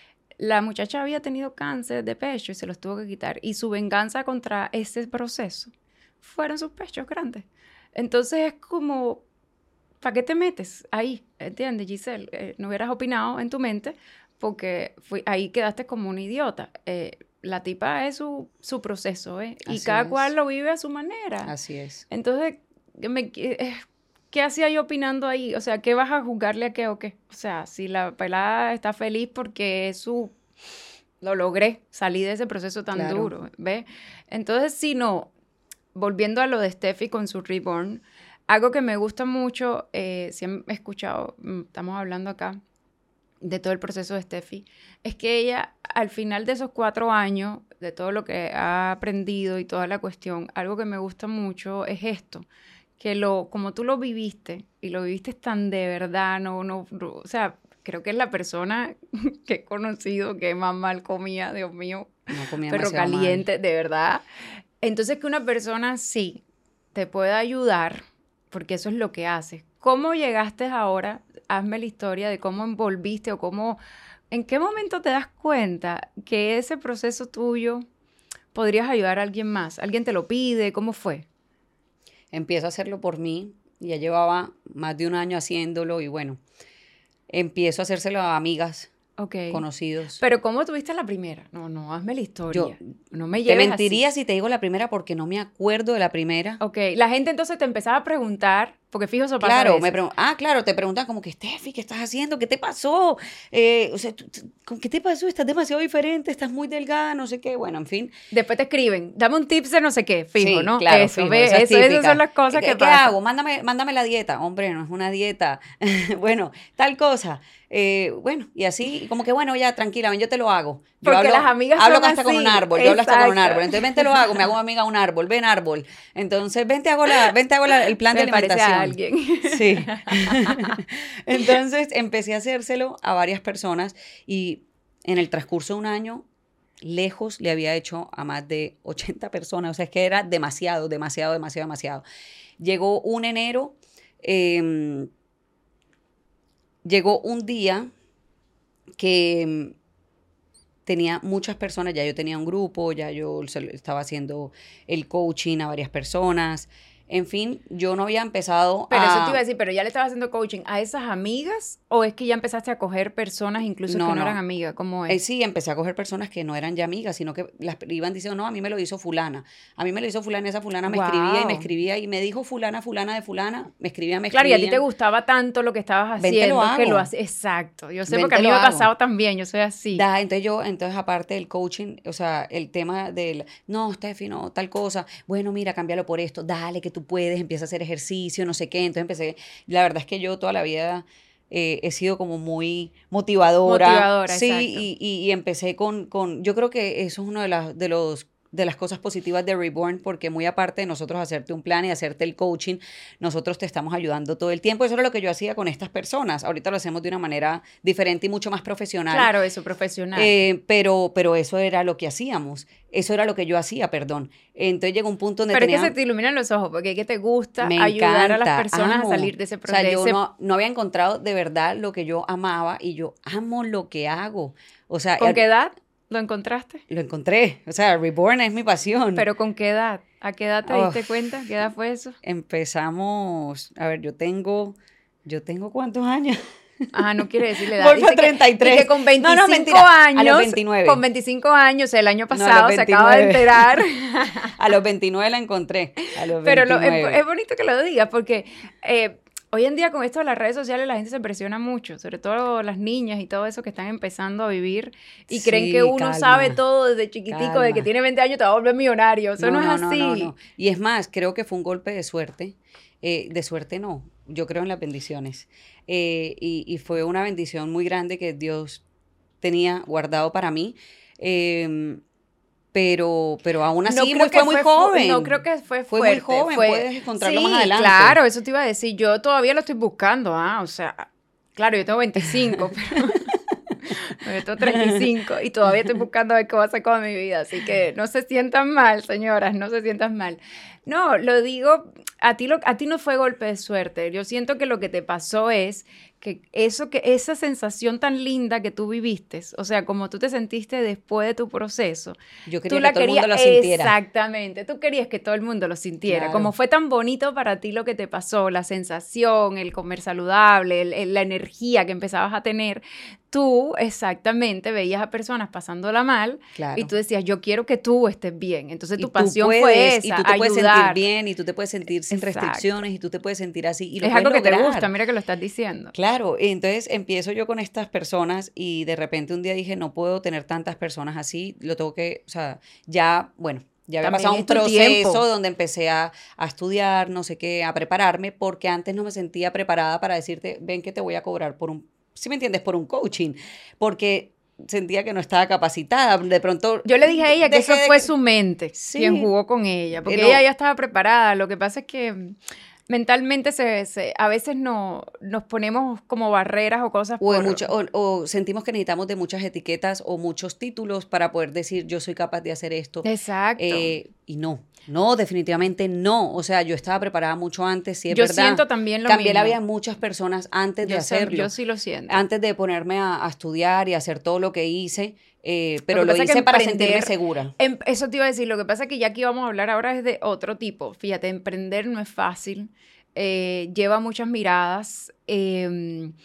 La muchacha había tenido cáncer de pecho y se los tuvo que quitar. Y su venganza contra ese proceso fueron sus pechos grandes. Entonces es como, ¿para qué te metes ahí? ¿Entiendes, Giselle? Eh, no hubieras opinado en tu mente porque fui, ahí quedaste como un idiota. Eh, la tipa es su, su proceso, ¿eh? Y Así cada es. cual lo vive a su manera. Así es. Entonces, me, eh, ¿qué hacía yo opinando ahí? O sea, ¿qué vas a juzgarle a qué o qué? O sea, si la pelada está feliz porque es su... Lo logré, salí de ese proceso tan Claro. duro, ¿ves? Entonces, si no, volviendo a lo de Steffi con su Reborn, algo que me gusta mucho, eh, si han escuchado, estamos hablando acá, de todo el proceso de Steffi, es que ella, al final de esos cuatro años, de todo lo que ha aprendido y toda la cuestión, algo que me gusta mucho es esto, que lo, como tú lo viviste, y lo viviste tan de verdad, no, no, no, o sea, creo que es la persona que he conocido que más mal comía, Dios mío, No comía perro demasiado caliente, mal. de verdad. Entonces, que una persona sí te pueda ayudar, porque eso es lo que hace. ¿Cómo llegaste ahora? Hazme la historia de cómo envolviste o cómo, ¿en qué momento te das cuenta que ese proceso tuyo podrías ayudar a alguien más? ¿Alguien te lo pide? ¿Cómo fue? Empiezo a hacerlo por mí. Ya llevaba más de un año haciéndolo y bueno, empiezo a hacérselo a amigas, Ok. conocidos. Pero ¿cómo tuviste la primera? No, no, hazme la historia. Yo no me te lleves mentiría así. si te digo la primera porque no me acuerdo de la primera. Ok, la gente entonces te empezaba a preguntar, Porque fijo eso pasa a Claro, veces. me pregun- ah, claro, te preguntan como que, Steffi, ¿qué estás haciendo? ¿Qué te pasó? Eh, o sea, tú- tú- ¿con ¿qué te pasó? Estás demasiado diferente, estás muy delgada, no sé qué. Bueno, en fin. Después te escriben, dame un tips de no sé qué, fijo, Sí, ¿no? claro, Eso, fijo, ve, esa es eso, esas típica. son las cosas ¿Qué, que qué pasan. hago? Mándame, mándame la dieta. Hombre, no es una dieta. Bueno, tal cosa. Eh, bueno, y así, como que bueno, ya, tranquila, ven, yo te lo hago. Yo Porque hablo, las amigas hablo son hasta con un así, árbol, yo hablo hasta con un exacto. árbol. Entonces, ven, te lo hago, me hago amiga a un árbol, ven árbol. Entonces, ven, te hago, la, ven, te hago la- el plan Se de me parece a alimentación. alguien. Sí. Entonces, empecé a hacérselo a varias personas y en el transcurso de un año, lejos le había hecho a más de ochenta personas. O sea, es que era demasiado, demasiado, demasiado, demasiado. Llegó un enero, eh, llegó un día que tenía muchas personas, ya yo tenía un grupo, ya yo estaba haciendo el coaching a varias personas. En fin, yo no había empezado Pero a... eso te iba a decir, pero ya le estabas haciendo coaching a esas amigas o es que ya empezaste a coger personas incluso No, que no, no. eran amigas, ¿cómo es? Eh, sí, empecé a coger personas que no eran ya amigas, sino que las iban diciendo, no, a mí me lo hizo fulana, a mí me lo hizo fulana, esa fulana me escribía y me Wow. escribía y me dijo fulana, fulana de fulana, me escribía, me Claro, y a ti te escribían. gustaba tanto lo que estabas Ven, te lo haciendo que lo hago. haces. Exacto, yo sé Ven, porque a te mí lo me ha hago. pasado también, yo soy así. Da, entonces yo, entonces aparte del coaching, o sea, el tema del, no, Steffi, no, tal cosa, bueno, mira, cámbialo por esto, dale, que tú puedes, empieza a hacer ejercicio, no sé qué. Entonces empecé, la verdad es que yo toda la vida eh, he sido como muy motivadora, Motivadora, sí, exacto. y, y, y empecé con, con, yo creo que eso es uno de, las de los de las cosas positivas de Reborn, porque muy aparte de nosotros hacerte un plan y hacerte el coaching, nosotros te estamos ayudando todo el tiempo. Eso era lo que yo hacía con estas personas. Ahorita lo hacemos de una manera diferente y mucho más profesional. Claro, eso, profesional. Eh, pero, pero eso era lo que hacíamos. Eso era lo que yo hacía, perdón. Entonces llegó un punto donde Pero tenía... es que se te iluminan los ojos porque es que te gusta Me ayudar a las encanta, personas amo. a salir de ese O sea, proceso. yo no, no había encontrado de verdad lo que yo amaba y yo amo lo que hago. O sea, ¿Con er- qué edad lo encontraste? lo encontré. O sea, Reborn es mi pasión. ¿Pero con qué edad? ¿A qué edad te Uf. diste cuenta? ¿Qué edad fue eso? Empezamos, a ver, yo tengo, yo tengo ¿cuántos años? Ajá, no quiere decir la edad. Voy para Dice que- treinta y tres. dice que con veinticinco No, no, mentira. años, A los veintinueve. con veinticinco años, el año No, a los pasado se acaba de veintinueve. enterar. A los veintinueve la encontré. A los Pero lo- veintinueve. es, es bonito que lo digas porque eh, hoy en día con esto de las redes sociales la gente se impresiona mucho, sobre todo las niñas y todo eso que están empezando a vivir y creen Sí, que uno calma, sabe todo desde chiquitico, de que calma. tiene veinte años te va a volver millonario. Eso no, es así. No, no. Y es más, creo que fue un golpe de suerte. Eh, de suerte no, yo creo en las bendiciones. Eh, y, y fue una bendición muy grande que Dios tenía guardado para mí. Eh, pero, pero aún así No muy- creo que fue muy fu- joven. No creo que fue Fue muy fuerte. joven, fue- puedes encontrarlo Sí, más adelante. claro, eso te iba a decir. Yo todavía lo estoy buscando, ah, o sea, claro, yo tengo veinticinco, pero yo tengo treinta y cinco y todavía estoy buscando a ver qué va a hacer con mi vida. Así que no se sientan mal, señoras, no se sientan mal. No, lo digo, a ti, lo, a ti no fue golpe de suerte. Yo siento que lo que te pasó es que eso que esa sensación tan linda que tú viviste, o sea, como tú te sentiste después de tu proceso, Yo quería tú que la todo el querías, mundo lo sintiera. exactamente, tú querías que todo el mundo lo sintiera, Claro. como fue tan bonito para ti lo que te pasó, la sensación, el comer saludable, el- el- la energía que empezabas a tener, tú exactamente veías a personas pasándola mal Claro. y tú decías, yo quiero que tú estés bien, entonces Y tu tú pasión fue puedes, esa, y tú te puedes ayudar. sentir bien, y tú te puedes sentir sin Exacto. restricciones, y tú te puedes sentir así, y lo Es puedes algo que te lograr. gusta, mira que lo estás diciendo. Claro, y entonces empiezo yo con estas personas y de repente un día dije, no puedo tener tantas personas así, lo tengo que, o sea, ya, bueno, ya había También pasado un es tu proceso tiempo. donde empecé a, a estudiar, no sé qué, a prepararme, porque antes no me sentía preparada para decirte, ven que te voy a cobrar por un, ¿sí me entiendes? Por un coaching, porque sentía que no estaba capacitada, de pronto... Yo le dije a ella que dejé eso de- fue su mente Sí. quien jugó con ella, porque Eh, no. ella ya estaba preparada. Lo que pasa es que mm, mentalmente se, se- a veces no, nos ponemos como barreras o cosas O, de por... mucho- o, o sentimos que necesitamos de muchas etiquetas o muchos títulos para poder decir yo soy capaz de hacer esto. Exacto. Eh, y no, no, definitivamente no. O sea, yo estaba preparada mucho antes, sí es Yo verdad. siento también lo Cambié la mismo. vida de muchas personas antes de yo, sé- hacerlo. yo sí lo siento. Antes de ponerme a, a estudiar y hacer todo lo que hice, eh, pero que lo, pasa es que hice para emprender- sentirme segura. Em- Eso te iba a decir, lo que pasa es que ya aquí vamos a hablar ahora es de otro tipo. Fíjate, emprender no es fácil, eh, lleva muchas miradas, eh,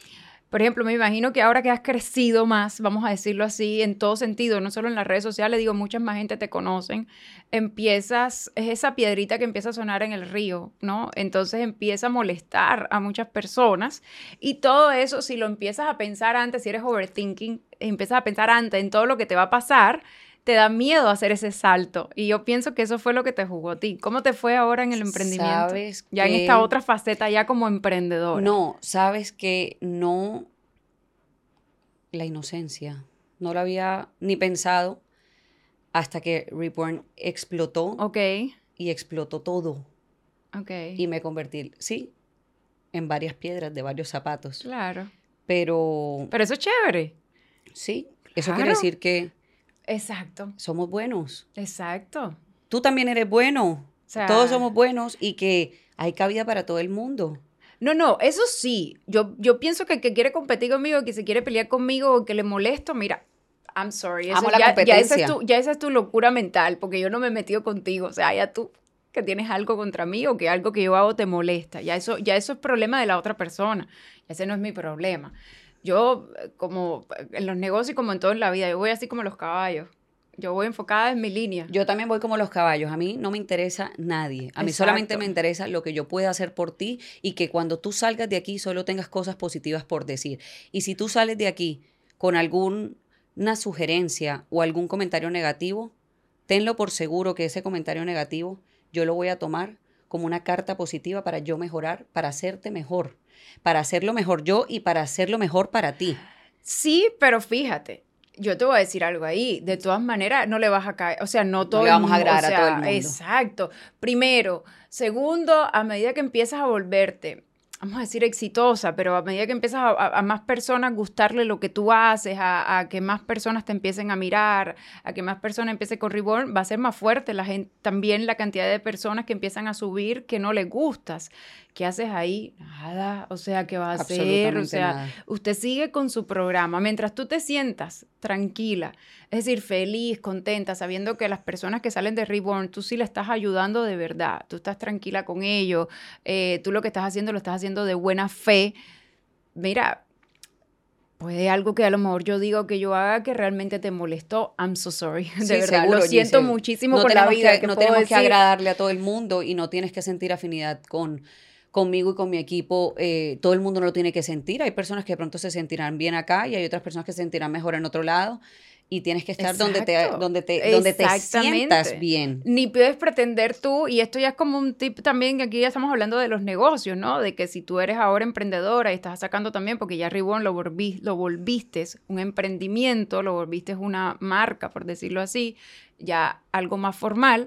Por ejemplo, me imagino que ahora que has crecido más, vamos a decirlo así, en todo sentido, no solo en las redes sociales, digo, muchas más gente te conocen, empiezas, es esa piedrita que empieza a sonar en el río, ¿no? Entonces empieza a molestar a muchas personas y todo eso, si lo empiezas a pensar antes, si eres overthinking, empiezas a pensar antes en todo lo que te va a pasar, te da miedo hacer ese salto. Y yo pienso que eso fue lo que te jugó a ti. ¿Cómo te fue ahora en el emprendimiento? Sabes ya que... en esta otra faceta, ya como emprendedora. No, sabes que no... La inocencia. No lo había ni pensado hasta que Reborn explotó. Ok. Y explotó todo. Ok. Y me convertí, sí, en varias piedras de varios zapatos. Claro. Pero... Pero eso es chévere. Sí, eso Claro. quiere decir que... Exacto. Somos buenos. Exacto. Tú también eres bueno. O sea, todos somos buenos y que hay cabida para todo el mundo. No, no, eso sí. Yo, yo pienso que el que quiere competir conmigo, que se quiere pelear conmigo o que le molesto, mira, I'm sorry. Eso Amo la ya, competencia. Ya esa, es tu, ya esa es tu locura mental, porque yo no me he metido contigo. O sea, ya tú que tienes algo contra mí o que algo que yo hago te molesta. Ya eso, ya eso es problema de la otra persona. Ese no es mi problema. Yo, como en los negocios y como en todo en la vida, yo voy así como los caballos. Yo voy enfocada en mi línea. Yo también voy como los caballos. A mí no me interesa nadie. A mí Exacto. solamente me interesa lo que yo pueda hacer por ti y que cuando tú salgas de aquí solo tengas cosas positivas por decir. Y si tú sales de aquí con alguna sugerencia o algún comentario negativo, tenlo por seguro que ese comentario negativo yo lo voy a tomar como una carta positiva para yo mejorar, para hacerte mejor, para hacerlo mejor yo y para hacerlo mejor para ti. Sí, pero fíjate. Yo te voy a decir algo ahí. De todas maneras, no le vas a caer. O sea, no todo no le vamos el a agradar o sea, a todo el mundo. Exacto. Primero. Segundo, a medida que empiezas a volverte, vamos a decir exitosa, pero a medida que empiezas a, a, a más personas gustarle lo que tú haces, a, a que más personas te empiecen a mirar, a que más personas empiecen con Reborn, va a ser más fuerte la gente, también la cantidad de personas que empiezan a subir que no les gustas. ¿Qué haces ahí? Nada. O sea, ¿qué va a hacer? O sea, nada. Usted sigue con su programa. Mientras tú te sientas tranquila, es decir, feliz, contenta, sabiendo que las personas que salen de Reborn, tú sí le estás ayudando de verdad. Tú estás tranquila con ellos. Eh, tú lo que estás haciendo, lo estás haciendo de buena fe. Mira, puede algo que a lo mejor yo digo que yo haga que realmente te molestó. I'm so sorry. De Sí, verdad, seguro, lo siento Giselle. muchísimo no por la vida. Que, que no puedo tenemos decir. que agradarle a todo el mundo y no tienes que sentir afinidad con... conmigo y con mi equipo, eh, todo el mundo no lo tiene que sentir. Hay personas que de pronto se sentirán bien acá y hay otras personas que se sentirán mejor en otro lado. Y tienes que estar donde te, donde, te, donde te sientas bien. Ni puedes pretender tú, y esto ya es como un tip también, que aquí ya estamos hablando de los negocios, ¿no? De que si tú eres ahora emprendedora y estás sacando también, porque ya Reborn lo, volví, lo volviste un emprendimiento, lo volviste una marca, por decirlo así, ya algo más formal,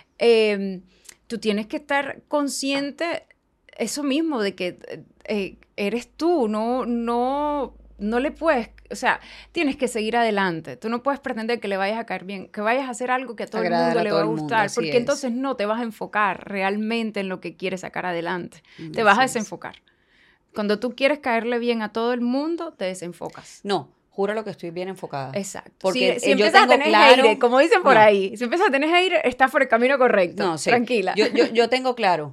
eh, tú tienes que estar consciente eso mismo, de que eh, eres tú, no, no, no le puedes, o sea, tienes que seguir adelante. Tú no puedes pretender que le vayas a caer bien, que vayas a hacer algo que a todo Agradar el mundo le va a gustar, mundo, porque es. entonces no te vas a enfocar realmente en lo que quieres sacar adelante. Mm, te vas a desenfocar. Es. Cuando tú quieres caerle bien a todo el mundo, te desenfocas. No. Juro lo que estoy bien enfocada. Exacto. Porque si, si yo empiezas tengo a tener claro, aire, como dicen por no. ahí, si empiezas a tener aire, estás por el camino correcto. No, sí. Tranquila. Yo, yo, yo tengo claro.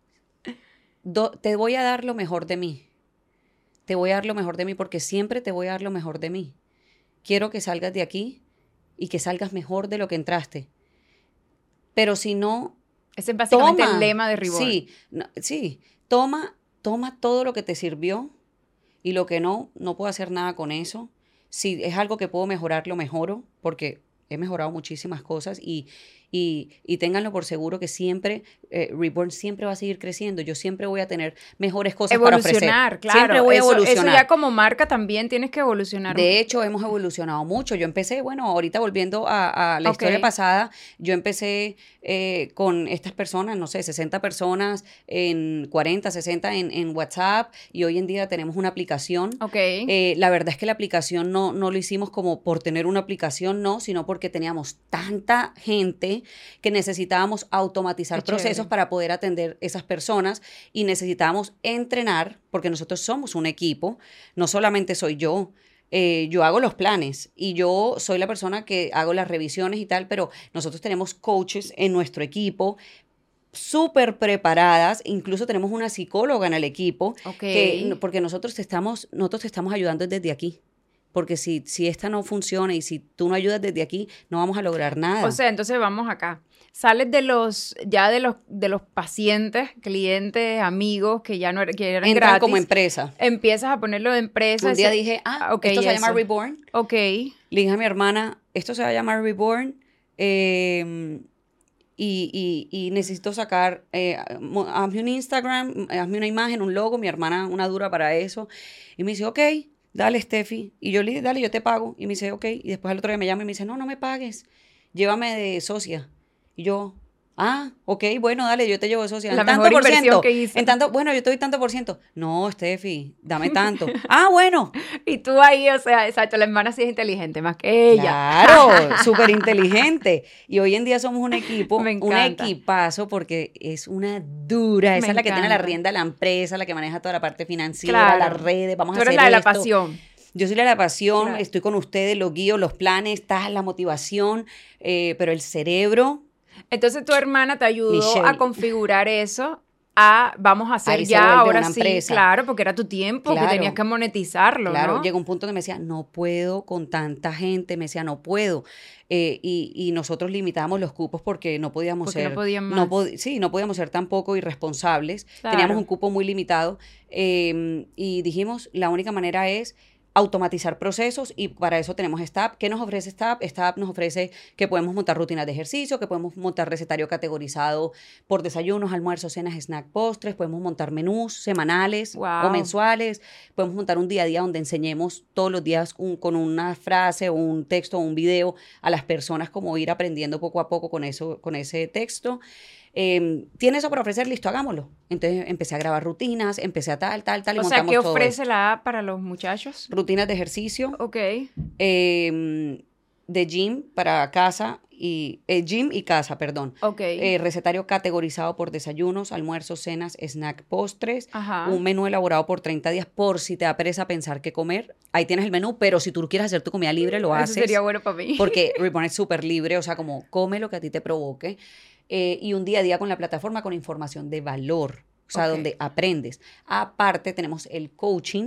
Do, te voy a dar lo mejor de mí. Te voy a dar lo mejor de mí porque siempre te voy a dar lo mejor de mí. Quiero que salgas de aquí y que salgas mejor de lo que entraste. Pero si no... Ese es básicamente toma, el lema de Reborn. Sí, no, sí. Toma, toma todo lo que te sirvió y lo que no, no puedo hacer nada con eso. Si es algo que puedo mejorar, lo mejoro porque he mejorado muchísimas cosas y... Y, y ténganlo por seguro que siempre, eh, Reborn siempre va a seguir creciendo. Yo siempre voy a tener mejores cosas para ofrecer. Evolucionar, claro. Siempre voy eso, a evolucionar. Eso ya como marca también tienes que evolucionar. De hecho, hemos evolucionado mucho. Yo empecé, bueno, ahorita volviendo a, a la okay. historia pasada, yo empecé eh, con estas personas, no sé, sesenta personas, en cuarenta, sesenta en, en WhatsApp y hoy en día tenemos una aplicación. Okay. Eh, la verdad es que la aplicación no, no lo hicimos como por tener una aplicación, no, sino porque teníamos tanta gente que necesitábamos automatizar Qué procesos chévere. Para poder atender esas personas y necesitábamos entrenar, porque nosotros somos un equipo, no solamente soy yo, eh, yo hago los planes y yo soy la persona que hago las revisiones y tal, pero nosotros tenemos coaches en nuestro equipo súper preparadas, incluso tenemos una psicóloga en el equipo, Okay. que, porque nosotros te estamos, nosotros te estamos ayudando desde aquí. Porque si, si esta no funciona y si tú no ayudas desde aquí, no vamos a lograr nada. O sea, entonces vamos acá. Sales de los, ya de los, de los pacientes, clientes, amigos, que ya no er- que eran Entran gratis. como empresa. Empiezas a ponerlo de empresa. Un día ese- dije, ah, ok, esto se va a eso. llamar Reborn. Ok. Le dije a mi hermana, esto se va a llamar Reborn eh, y, y, y necesito sacar, eh, mo- hazme un Instagram, hazme una imagen, un logo, mi hermana una dura para eso. Y me dice, ok, dale, Steffi. Y yo le dije, dale, yo te pago. Y me dice, ok. Y después al otro día me llama y me dice, no, no me pagues, llévame de socia. Y yo, ah, ok, bueno, dale, yo te llevo de socia. La ¿En tanto mejor por inversión ciento? que hizo. En tanto, bueno, yo te doy tanto por ciento. No, Steffi, dame tanto. Ah, bueno. Y tú ahí, o sea, exacto, la hermana sí es inteligente, más que ella. Claro, súper inteligente. Y hoy en día somos un equipo, Me un encanta. equipazo, porque es una dura. Esa Me es la que tiene la encanta. rienda de la empresa, la que maneja toda la parte financiera, Claro. las redes, vamos Tú a eres hacer la de la esto. pasión. Yo soy la de la pasión, Claro. estoy con ustedes, los guío, los planes, tal, la motivación, eh, pero el cerebro, Entonces tu hermana te ayudó Michelle. a configurar eso a vamos a hacer Ahí se ya vuelve ahora una sí, empresa. claro, porque era tu tiempo, Claro. que tenías que monetizarlo, claro, ¿no? llegó un punto donde me decía, no puedo con tanta gente, me decía, no puedo. Eh, y, y nosotros limitábamos los cupos porque no podíamos Porque no ser... podían no más. pod- sí, no podíamos ser tampoco irresponsables. Claro. Teníamos un cupo muy limitado eh, y dijimos, la única manera es automatizar procesos y para eso tenemos STAP. ¿Qué nos ofrece STAP? STAP nos ofrece que podemos montar rutinas de ejercicio, que podemos montar recetario categorizado por desayunos, almuerzos, cenas, snack, postres, podemos montar menús semanales Wow. o mensuales, podemos montar un día a día donde enseñemos todos los días un- con una frase o un texto o un video a las personas cómo ir aprendiendo poco a poco con, eso, con ese texto. Eh, ¿Tiene eso para ofrecer? Listo, hagámoslo. Entonces empecé a grabar rutinas, empecé a tal, tal, tal y O sea, montamos ¿qué todo ofrece esto. la app para los muchachos? Rutinas de ejercicio, Ok. eh, de gym para casa y eh, gym y casa, perdón. Ok. Eh, recetario categorizado por desayunos, almuerzos, cenas, snack, postres. Ajá. Un menú elaborado por treinta días por si te da pereza pensar qué comer. Ahí tienes el menú, pero si tú quieres hacer tu comida libre, lo Eso haces. sería bueno para mí. Porque Reborn es súper libre, o sea, como come lo que a ti te provoque. Eh, y un día a día con la plataforma con información de valor, o sea, Ok. donde aprendes. Aparte, tenemos el coaching,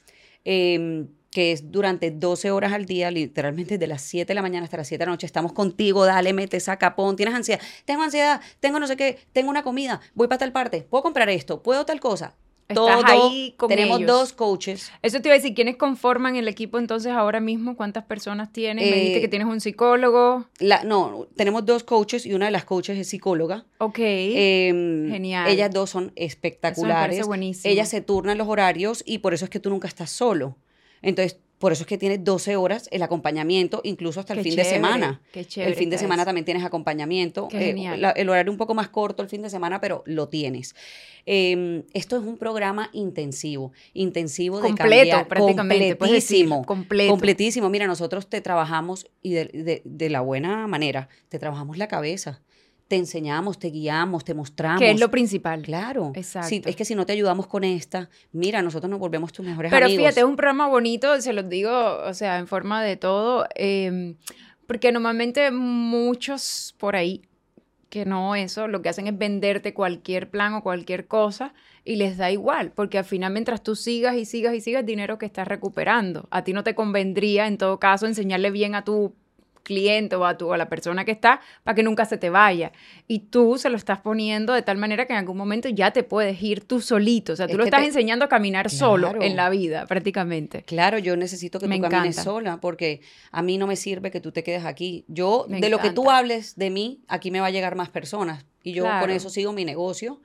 eh, que es durante doce horas al día, literalmente de las siete de la mañana hasta las siete de la noche. Estamos contigo, dale, mete, saca, pon. ¿Tienes ansiedad? Tengo ansiedad, tengo no sé qué, tengo una comida, voy para tal parte, puedo comprar esto, puedo tal cosa. Estás Todo, ahí con tenemos ellos. dos coaches. Eso te iba a decir, ¿quiénes conforman el equipo entonces ahora mismo? ¿Cuántas personas tienes? Me dijiste Eh, que tienes un psicólogo. La, no, tenemos dos coaches y una de las coaches es psicóloga. Ok. Eh, Genial. Ellas dos son espectaculares. parece buenísimo. Ellas se turnan los horarios y por eso es que tú nunca estás solo. Entonces, por eso es que tienes doce horas el acompañamiento, incluso hasta el Qué fin chévere, de semana. qué chévere El fin de está semana eso. también tienes acompañamiento. Qué Eh, genial. la- el horario un poco más corto el fin de semana, pero lo tienes. Eh, esto es un programa intensivo, intensivo de Completo, cambiar. prácticamente, puedes decir, completísimo. completo. Completísimo. Mira, nosotros te trabajamos y de, de- de la buena manera, te trabajamos la cabeza. Te enseñamos, te guiamos, te mostramos. Que es lo principal. Claro. Exacto. Sí, es que si no te ayudamos con esta, mira, nosotros nos volvemos tus mejores Pero amigos. fíjate, es un programa bonito, se los digo, o sea, en forma de todo, eh, porque normalmente muchos por ahí, que no eso, lo que hacen es venderte cualquier plan o cualquier cosa y les da igual, porque al final mientras tú sigas y sigas y sigas, dinero que estás recuperando. A ti no te convendría, en todo caso, enseñarle bien a tu cliente o a, tu, a la persona que está para que nunca se te vaya. Y tú se lo estás poniendo de tal manera que en algún momento ya te puedes ir tú solito. O sea, tú Es lo que estás te- enseñando a caminar Claro. solo en la vida, prácticamente. Claro, yo necesito que Me tú camines encanta. sola porque a mí no me sirve que tú te quedes aquí. Yo, Me de lo que tú encanta. hables de mí, aquí me va a llegar más personas y yo Claro. con eso sigo mi negocio.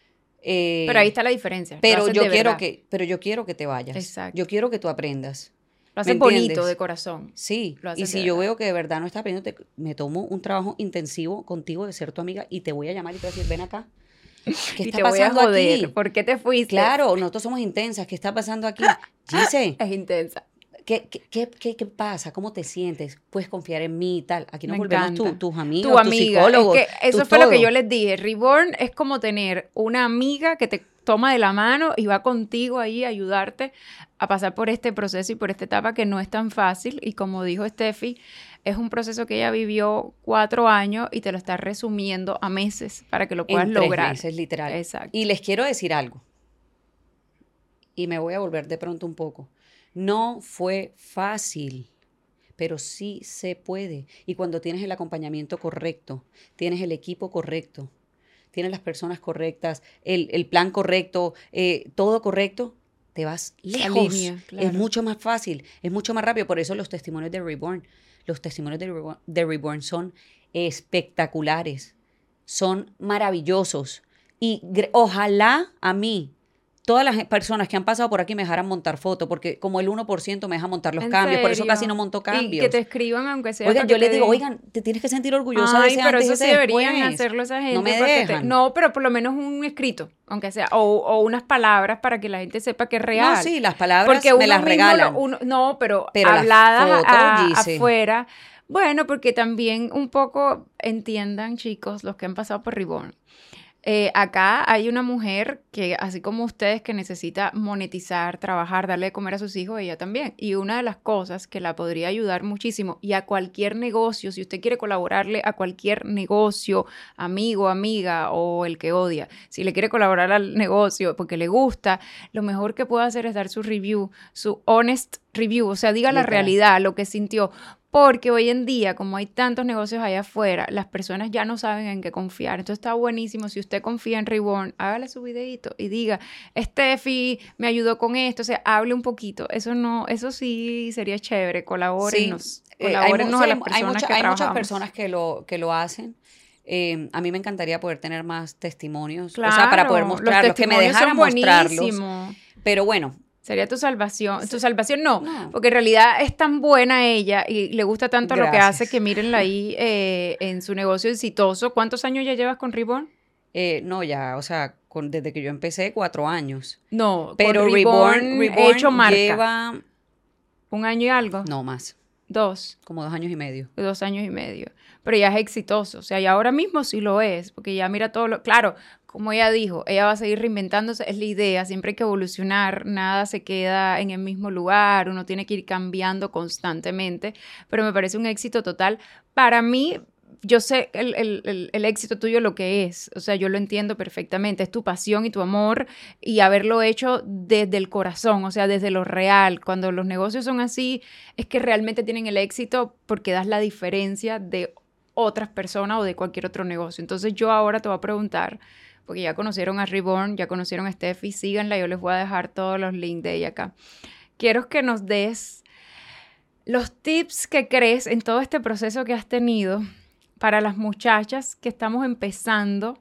Eh, Pero ahí está la diferencia. Lo pero haces yo de quiero verdad. que, pero yo quiero que te vayas. Exacto. Yo quiero que tú aprendas. Lo haces ¿me bonito, entiendes? de corazón. Sí, Lo y haces si de yo verdad. veo que de verdad no estás aprendiendo, te- me tomo un trabajo intensivo contigo de ser tu amiga y te voy a llamar y te voy a decir, ven acá. ¿Qué Y está te voy a pasando joder. aquí? ¿Por qué te fuiste? Claro, nosotros somos intensas. ¿Qué está pasando aquí? Gise, Es intensa. ¿qué, qué, qué, qué- qué pasa? ¿Cómo te sientes? Puedes confiar en mí y tal. Aquí nos Me volvemos tu- encanta. tus amigos, Tu tus amiga. psicólogos. Es que eso tu fue lo que todo. yo les dije. Reborn es como tener una amiga que te toma de la mano y va contigo ahí a ayudarte a pasar por este proceso y por esta etapa que no es tan fácil. Y como dijo Steffi, es un proceso que ella vivió cuatro años y te lo está resumiendo a meses para que lo puedas en tres lograr. meses, literal. Exacto. Y les quiero decir algo. Y me voy a volver de pronto un poco. No fue fácil, pero sí se puede. Y cuando tienes el acompañamiento correcto, tienes el equipo correcto, tienes las personas correctas, el, el plan correcto, eh, todo correcto, te vas lejos. Línea, claro. Es mucho más fácil, es mucho más rápido. Por eso los testimonios de Reborn, los testimonios de Reborn, de Reborn son espectaculares, son maravillosos. Y ojalá a mí, todas las personas que han pasado por aquí me dejaran montar fotos, porque como el uno por ciento me deja montar los cambios, por eso casi no monto cambios. Y que te escriban aunque sea. Oigan, yo les digo, digan, oigan, te tienes que sentir orgullosa ay, de ese pero antes y eso ese sí deberían después. hacerlo esa gente. No me te, dejan. no, pero por lo menos un escrito, aunque sea, o, o unas palabras para que la gente sepa que es real. No, sí, las palabras me las regalan. Lo, uno, no, pero, pero habladas fotos, a, dice. afuera. Bueno, porque también un poco entiendan, chicos, los que han pasado por Reborn. Eh, acá hay una mujer que, así como ustedes, que necesita monetizar, trabajar, darle de comer a sus hijos, ella también. Y una de las cosas que la podría ayudar muchísimo, y a cualquier negocio, si usted quiere colaborarle a cualquier negocio, amigo, amiga o el que odia, si le quiere colaborar al negocio porque le gusta, lo mejor que puede hacer es dar su review, su honest review, o sea, diga la realidad, lo que sintió. Porque hoy en día, como hay tantos negocios allá afuera, las personas ya no saben en qué confiar. Entonces está buenísimo. Si usted confía en Reborn, hágale su videito y diga, Steffi me ayudó con esto. O sea, hable un poquito. Eso no, eso sí sería chévere. Colabórenos. Sí, colabórenos eh, hay, a las sí, personas hay mucha, que hay trabajamos. muchas personas que lo, que lo hacen. Eh, a mí me encantaría poder tener más testimonios. Claro, o sea, para poder mostrarlos. Que me dejaran mostrarlos. Pero bueno. Sería tu salvación. Tu salvación no, no, porque en realidad es tan buena ella y le gusta tanto Gracias. Lo que hace que mírenla ahí eh, en su negocio exitoso. ¿Cuántos años ya llevas con Reborn? Eh, no, ya, o sea, con, desde que yo empecé, cuatro años. No, pero con Reborn, Reborn, Reborn hecho marca. Lleva... ¿Un año y algo? No, más. Dos. Como dos años y medio. Dos años y medio. Pero ya es exitoso. O sea, y ahora mismo sí lo es. Porque ya mira todo lo... Claro, como ella dijo, ella va a seguir reinventándose. Es la idea. Siempre hay que evolucionar. Nada se queda en el mismo lugar. Uno tiene que ir cambiando constantemente. Pero me parece un éxito total. Para mí... Yo sé el, el, el, el éxito tuyo lo que es, o sea, yo lo entiendo perfectamente, es tu pasión y tu amor y haberlo hecho desde el corazón, o sea, desde lo real. Cuando los negocios son así, es que realmente tienen el éxito porque das la diferencia de otras personas o de cualquier otro negocio. Entonces yo ahora te voy a preguntar, porque ya conocieron a Reborn, ya conocieron a Steffi, síganla, yo les voy a dejar todos los links de ella acá. Quiero que nos des los tips que crees en todo este proceso que has tenido para las muchachas que estamos empezando.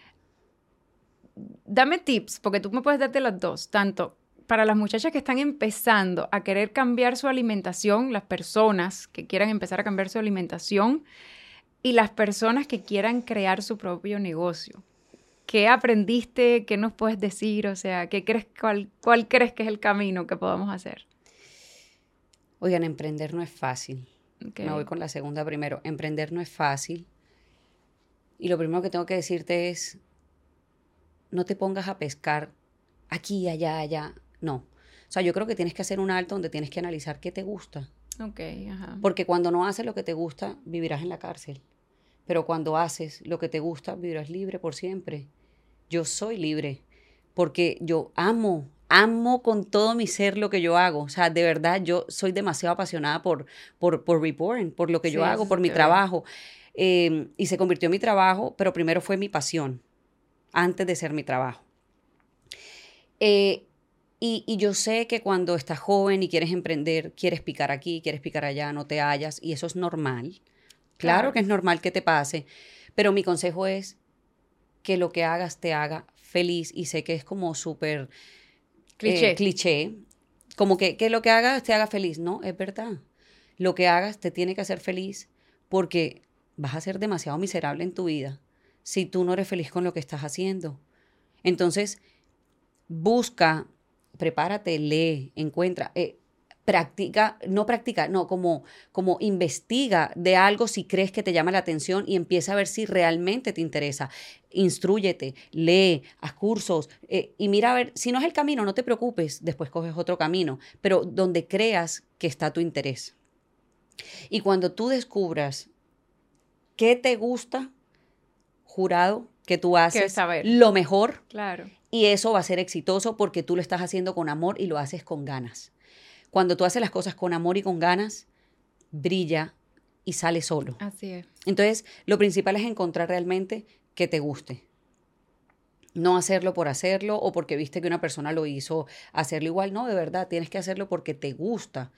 Dame tips, porque tú me puedes darte las dos, tanto para las muchachas que están empezando a querer cambiar su alimentación, las personas que quieran empezar a cambiar su alimentación y las personas que quieran crear su propio negocio. ¿Qué aprendiste? ¿Qué nos puedes decir? O sea, ¿qué crees, cuál, cuál crees que es el camino que podamos hacer? Oigan, emprender no es fácil. Okay. Me voy con la segunda primero. Emprender no es fácil. Y lo primero que tengo que decirte es, no te pongas a pescar aquí, allá, allá. No. O sea, yo creo que tienes que hacer un alto donde tienes que analizar qué te gusta. Okay, ajá. Porque cuando no haces lo que te gusta, vivirás en la cárcel. Pero cuando haces lo que te gusta, vivirás libre por siempre. Yo soy libre porque yo amo Amo con todo mi ser lo que yo hago. O sea, de verdad, yo soy demasiado apasionada por, por, por Reborn, por lo que sí, yo hago, por mi trabajo. Eh, y se convirtió en mi trabajo, pero primero fue mi pasión, antes de ser mi trabajo. Eh, y, y yo sé que cuando estás joven y quieres emprender, quieres picar aquí, quieres picar allá, no te hallas, y eso es normal. Claro, claro que es normal que te pase, pero mi consejo es que lo que hagas te haga feliz, y sé que es como súper... Cliché. Eh, cliché, como que, que lo que hagas te haga feliz. No, es verdad. Lo que hagas te tiene que hacer feliz porque vas a ser demasiado miserable en tu vida si tú no eres feliz con lo que estás haciendo. Entonces, busca, prepárate, lee, encuentra. Eh, practica, no practica, no, como, como investiga de algo si crees que te llama la atención y empieza a ver si realmente te interesa. Instrúyete, lee, haz cursos eh, y mira a ver, si no es el camino, no te preocupes, después coges otro camino, pero donde creas que está tu interés. Y cuando tú descubras qué te gusta, jurado que tú haces lo mejor, claro. Y eso va a ser exitoso porque tú lo estás haciendo con amor y lo haces con ganas. Cuando tú haces las cosas con amor y con ganas, brilla y sale solo. Así es. Entonces, lo principal es encontrar realmente que te guste. No hacerlo por hacerlo o porque viste que una persona lo hizo, hacerlo igual. No, de verdad, tienes que hacerlo porque te gusta.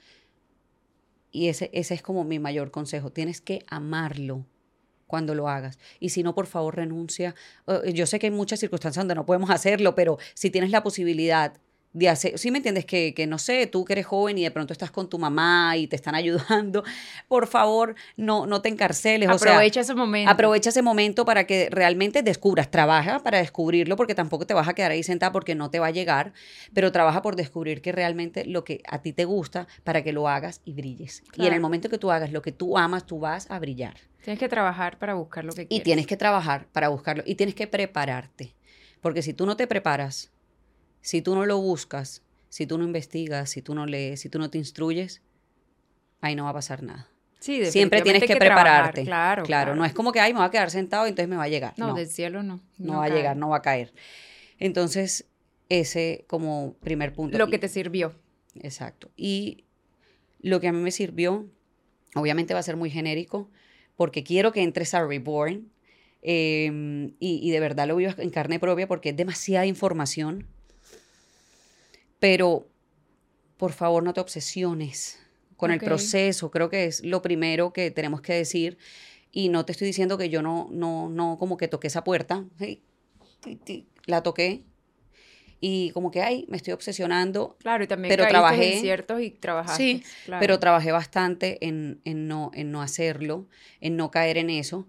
Y ese, ese es como mi mayor consejo. Tienes que amarlo cuando lo hagas. Y si no, por favor, renuncia. Uh, yo sé que hay muchas circunstancias donde no podemos hacerlo, pero si tienes la posibilidad de hacer, ¿sí me entiendes? Que, que no sé, tú que eres joven y de pronto estás con tu mamá y te están ayudando, por favor, no, no te encarceles. Aprovecha o sea, ese momento. Aprovecha ese momento para que realmente descubras. Trabaja para descubrirlo porque tampoco te vas a quedar ahí sentada porque no te va a llegar, pero trabaja por descubrir que realmente lo que a ti te gusta para que lo hagas y brilles. Claro. Y en el momento que tú hagas lo que tú amas, tú vas a brillar. Tienes que trabajar para buscar lo que quieres. Y tienes que trabajar para buscarlo. Y tienes que prepararte. Porque si tú no te preparas, si tú no lo buscas, si tú no investigas, si tú no lees, si tú no te instruyes, ahí no va a pasar nada. Sí, siempre tienes que, que prepararte. Claro, claro, claro. No es como que, ay, me voy a quedar sentado y entonces me va a llegar. No, no. del cielo no. No, no va cae. a llegar, no va a caer. Entonces, ese como primer punto. Lo que te sirvió. Exacto. Y lo que a mí me sirvió, obviamente va a ser muy genérico, porque quiero que entres a Reborn eh, y, y de verdad lo vivo en carne propia porque es demasiada información. Pero, por favor, no te obsesiones con okay. el proceso. Creo que es lo primero que tenemos que decir. Y no te estoy diciendo que yo no, no, no como que toqué esa puerta. La toqué. Y como que, ay, me estoy obsesionando. Claro, y también pero caíste trabajé, en ciertos y trabajaste. Sí, claro. pero trabajé bastante en, en, no, en no hacerlo, en no caer en eso.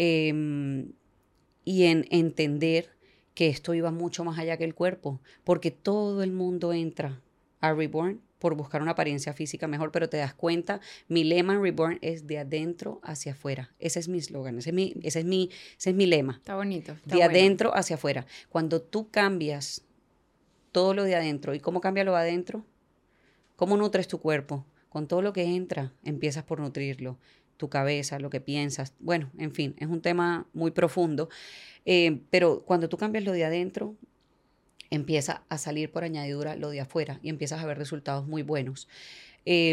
Eh, y en entender que esto iba mucho más allá que el cuerpo, porque todo el mundo entra a Reborn por buscar una apariencia física mejor, pero te das cuenta, mi lema en Reborn es de adentro hacia afuera. Ese es mi eslogan, ese es mi, ese es mi, ese es mi lema. Está bonito. Está de bueno. adentro hacia afuera. Cuando tú cambias todo lo de adentro, ¿y cómo cambia lo de adentro? ¿Cómo nutres tu cuerpo? Con todo lo que entra, empiezas por nutrirlo. Tu cabeza, lo que piensas. Bueno, en fin, es un tema muy profundo. Eh, pero cuando tú cambias lo de adentro, empieza a salir por añadidura lo de afuera y empiezas a ver resultados muy buenos. Eh,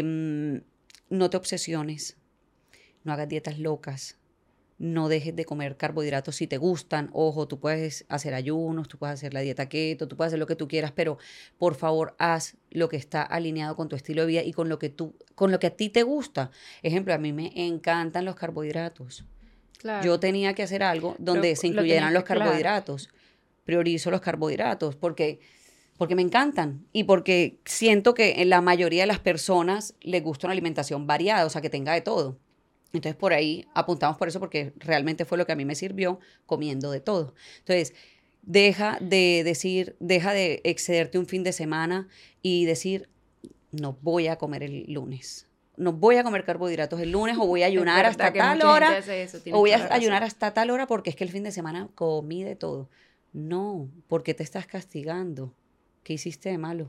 no te obsesiones, no hagas dietas locas, no dejes de comer carbohidratos si te gustan. Ojo, tú puedes hacer ayunos, tú puedes hacer la dieta keto, tú puedes hacer lo que tú quieras, pero por favor haz lo que está alineado con tu estilo de vida y con lo que tú, con lo que a ti te gusta. Ejemplo, a mí me encantan los carbohidratos. Claro. Yo tenía que hacer algo donde lo, se incluyeran los carbohidratos. Claro. Priorizo los carbohidratos porque, porque me encantan y porque siento que en la mayoría de las personas les gusta una alimentación variada, o sea, que tenga de todo. Entonces, por ahí apuntamos por eso porque realmente fue lo que a mí me sirvió comiendo de todo. Entonces, deja de decir, deja de excederte un fin de semana y decir, no voy a comer el lunes. No voy a comer carbohidratos el lunes o voy a ayunar hasta tal hora. Eso, o voy a ayunar hasta tal hora porque es que el fin de semana comí de todo. No, porque te estás castigando. ¿Qué hiciste de malo?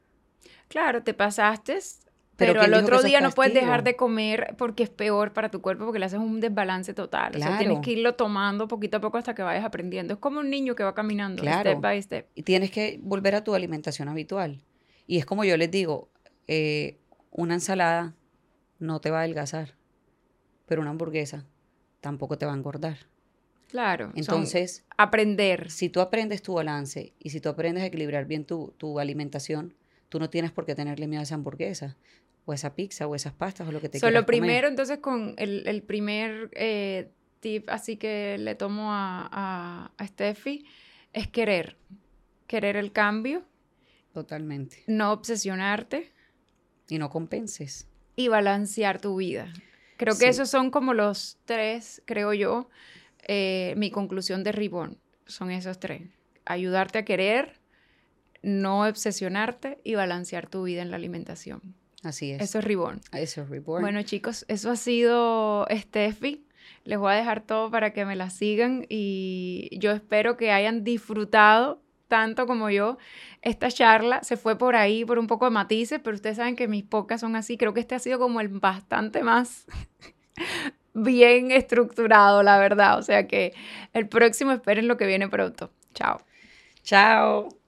Claro, te pasaste, pero, pero al otro día no puedes dejar de comer porque es peor para tu cuerpo porque le haces un desbalance total. Claro. O sea, tienes que irlo tomando poquito a poco hasta que vayas aprendiendo. Es como un niño que va caminando, claro. step by step. Y tienes que volver a tu alimentación habitual. Y es como yo les digo, eh, una ensalada no te va a adelgazar, pero una hamburguesa tampoco te va a engordar. Claro. Entonces, aprender. Si tú aprendes tu balance y si tú aprendes a equilibrar bien tu, tu alimentación, tú no tienes por qué tenerle miedo a esa hamburguesa o esa pizza o esas pastas o lo que te so, quieras lo primero, comer. Entonces, con el, el primer eh, tip así que le tomo a, a, a Steffi es querer. Querer el cambio. Totalmente. No obsesionarte. Y no compenses. Y balancear tu vida. Creo que sí. Esos son como los tres, creo yo, eh, mi conclusión de Reborn. Son esos tres. Ayudarte a querer, no obsesionarte y balancear tu vida en la alimentación. Así es. Eso es Reborn. Eso es Reborn. Bueno, chicos, eso ha sido Steffi. Les voy a dejar todo para que me la sigan y yo espero que hayan disfrutado tanto como yo esta charla. Se fue por ahí, por un poco de matices, pero ustedes saben que mis podcasts son así. Creo que este ha sido como el bastante más bien estructurado, la verdad. O sea que el próximo esperen lo que viene pronto. Chao. Chao.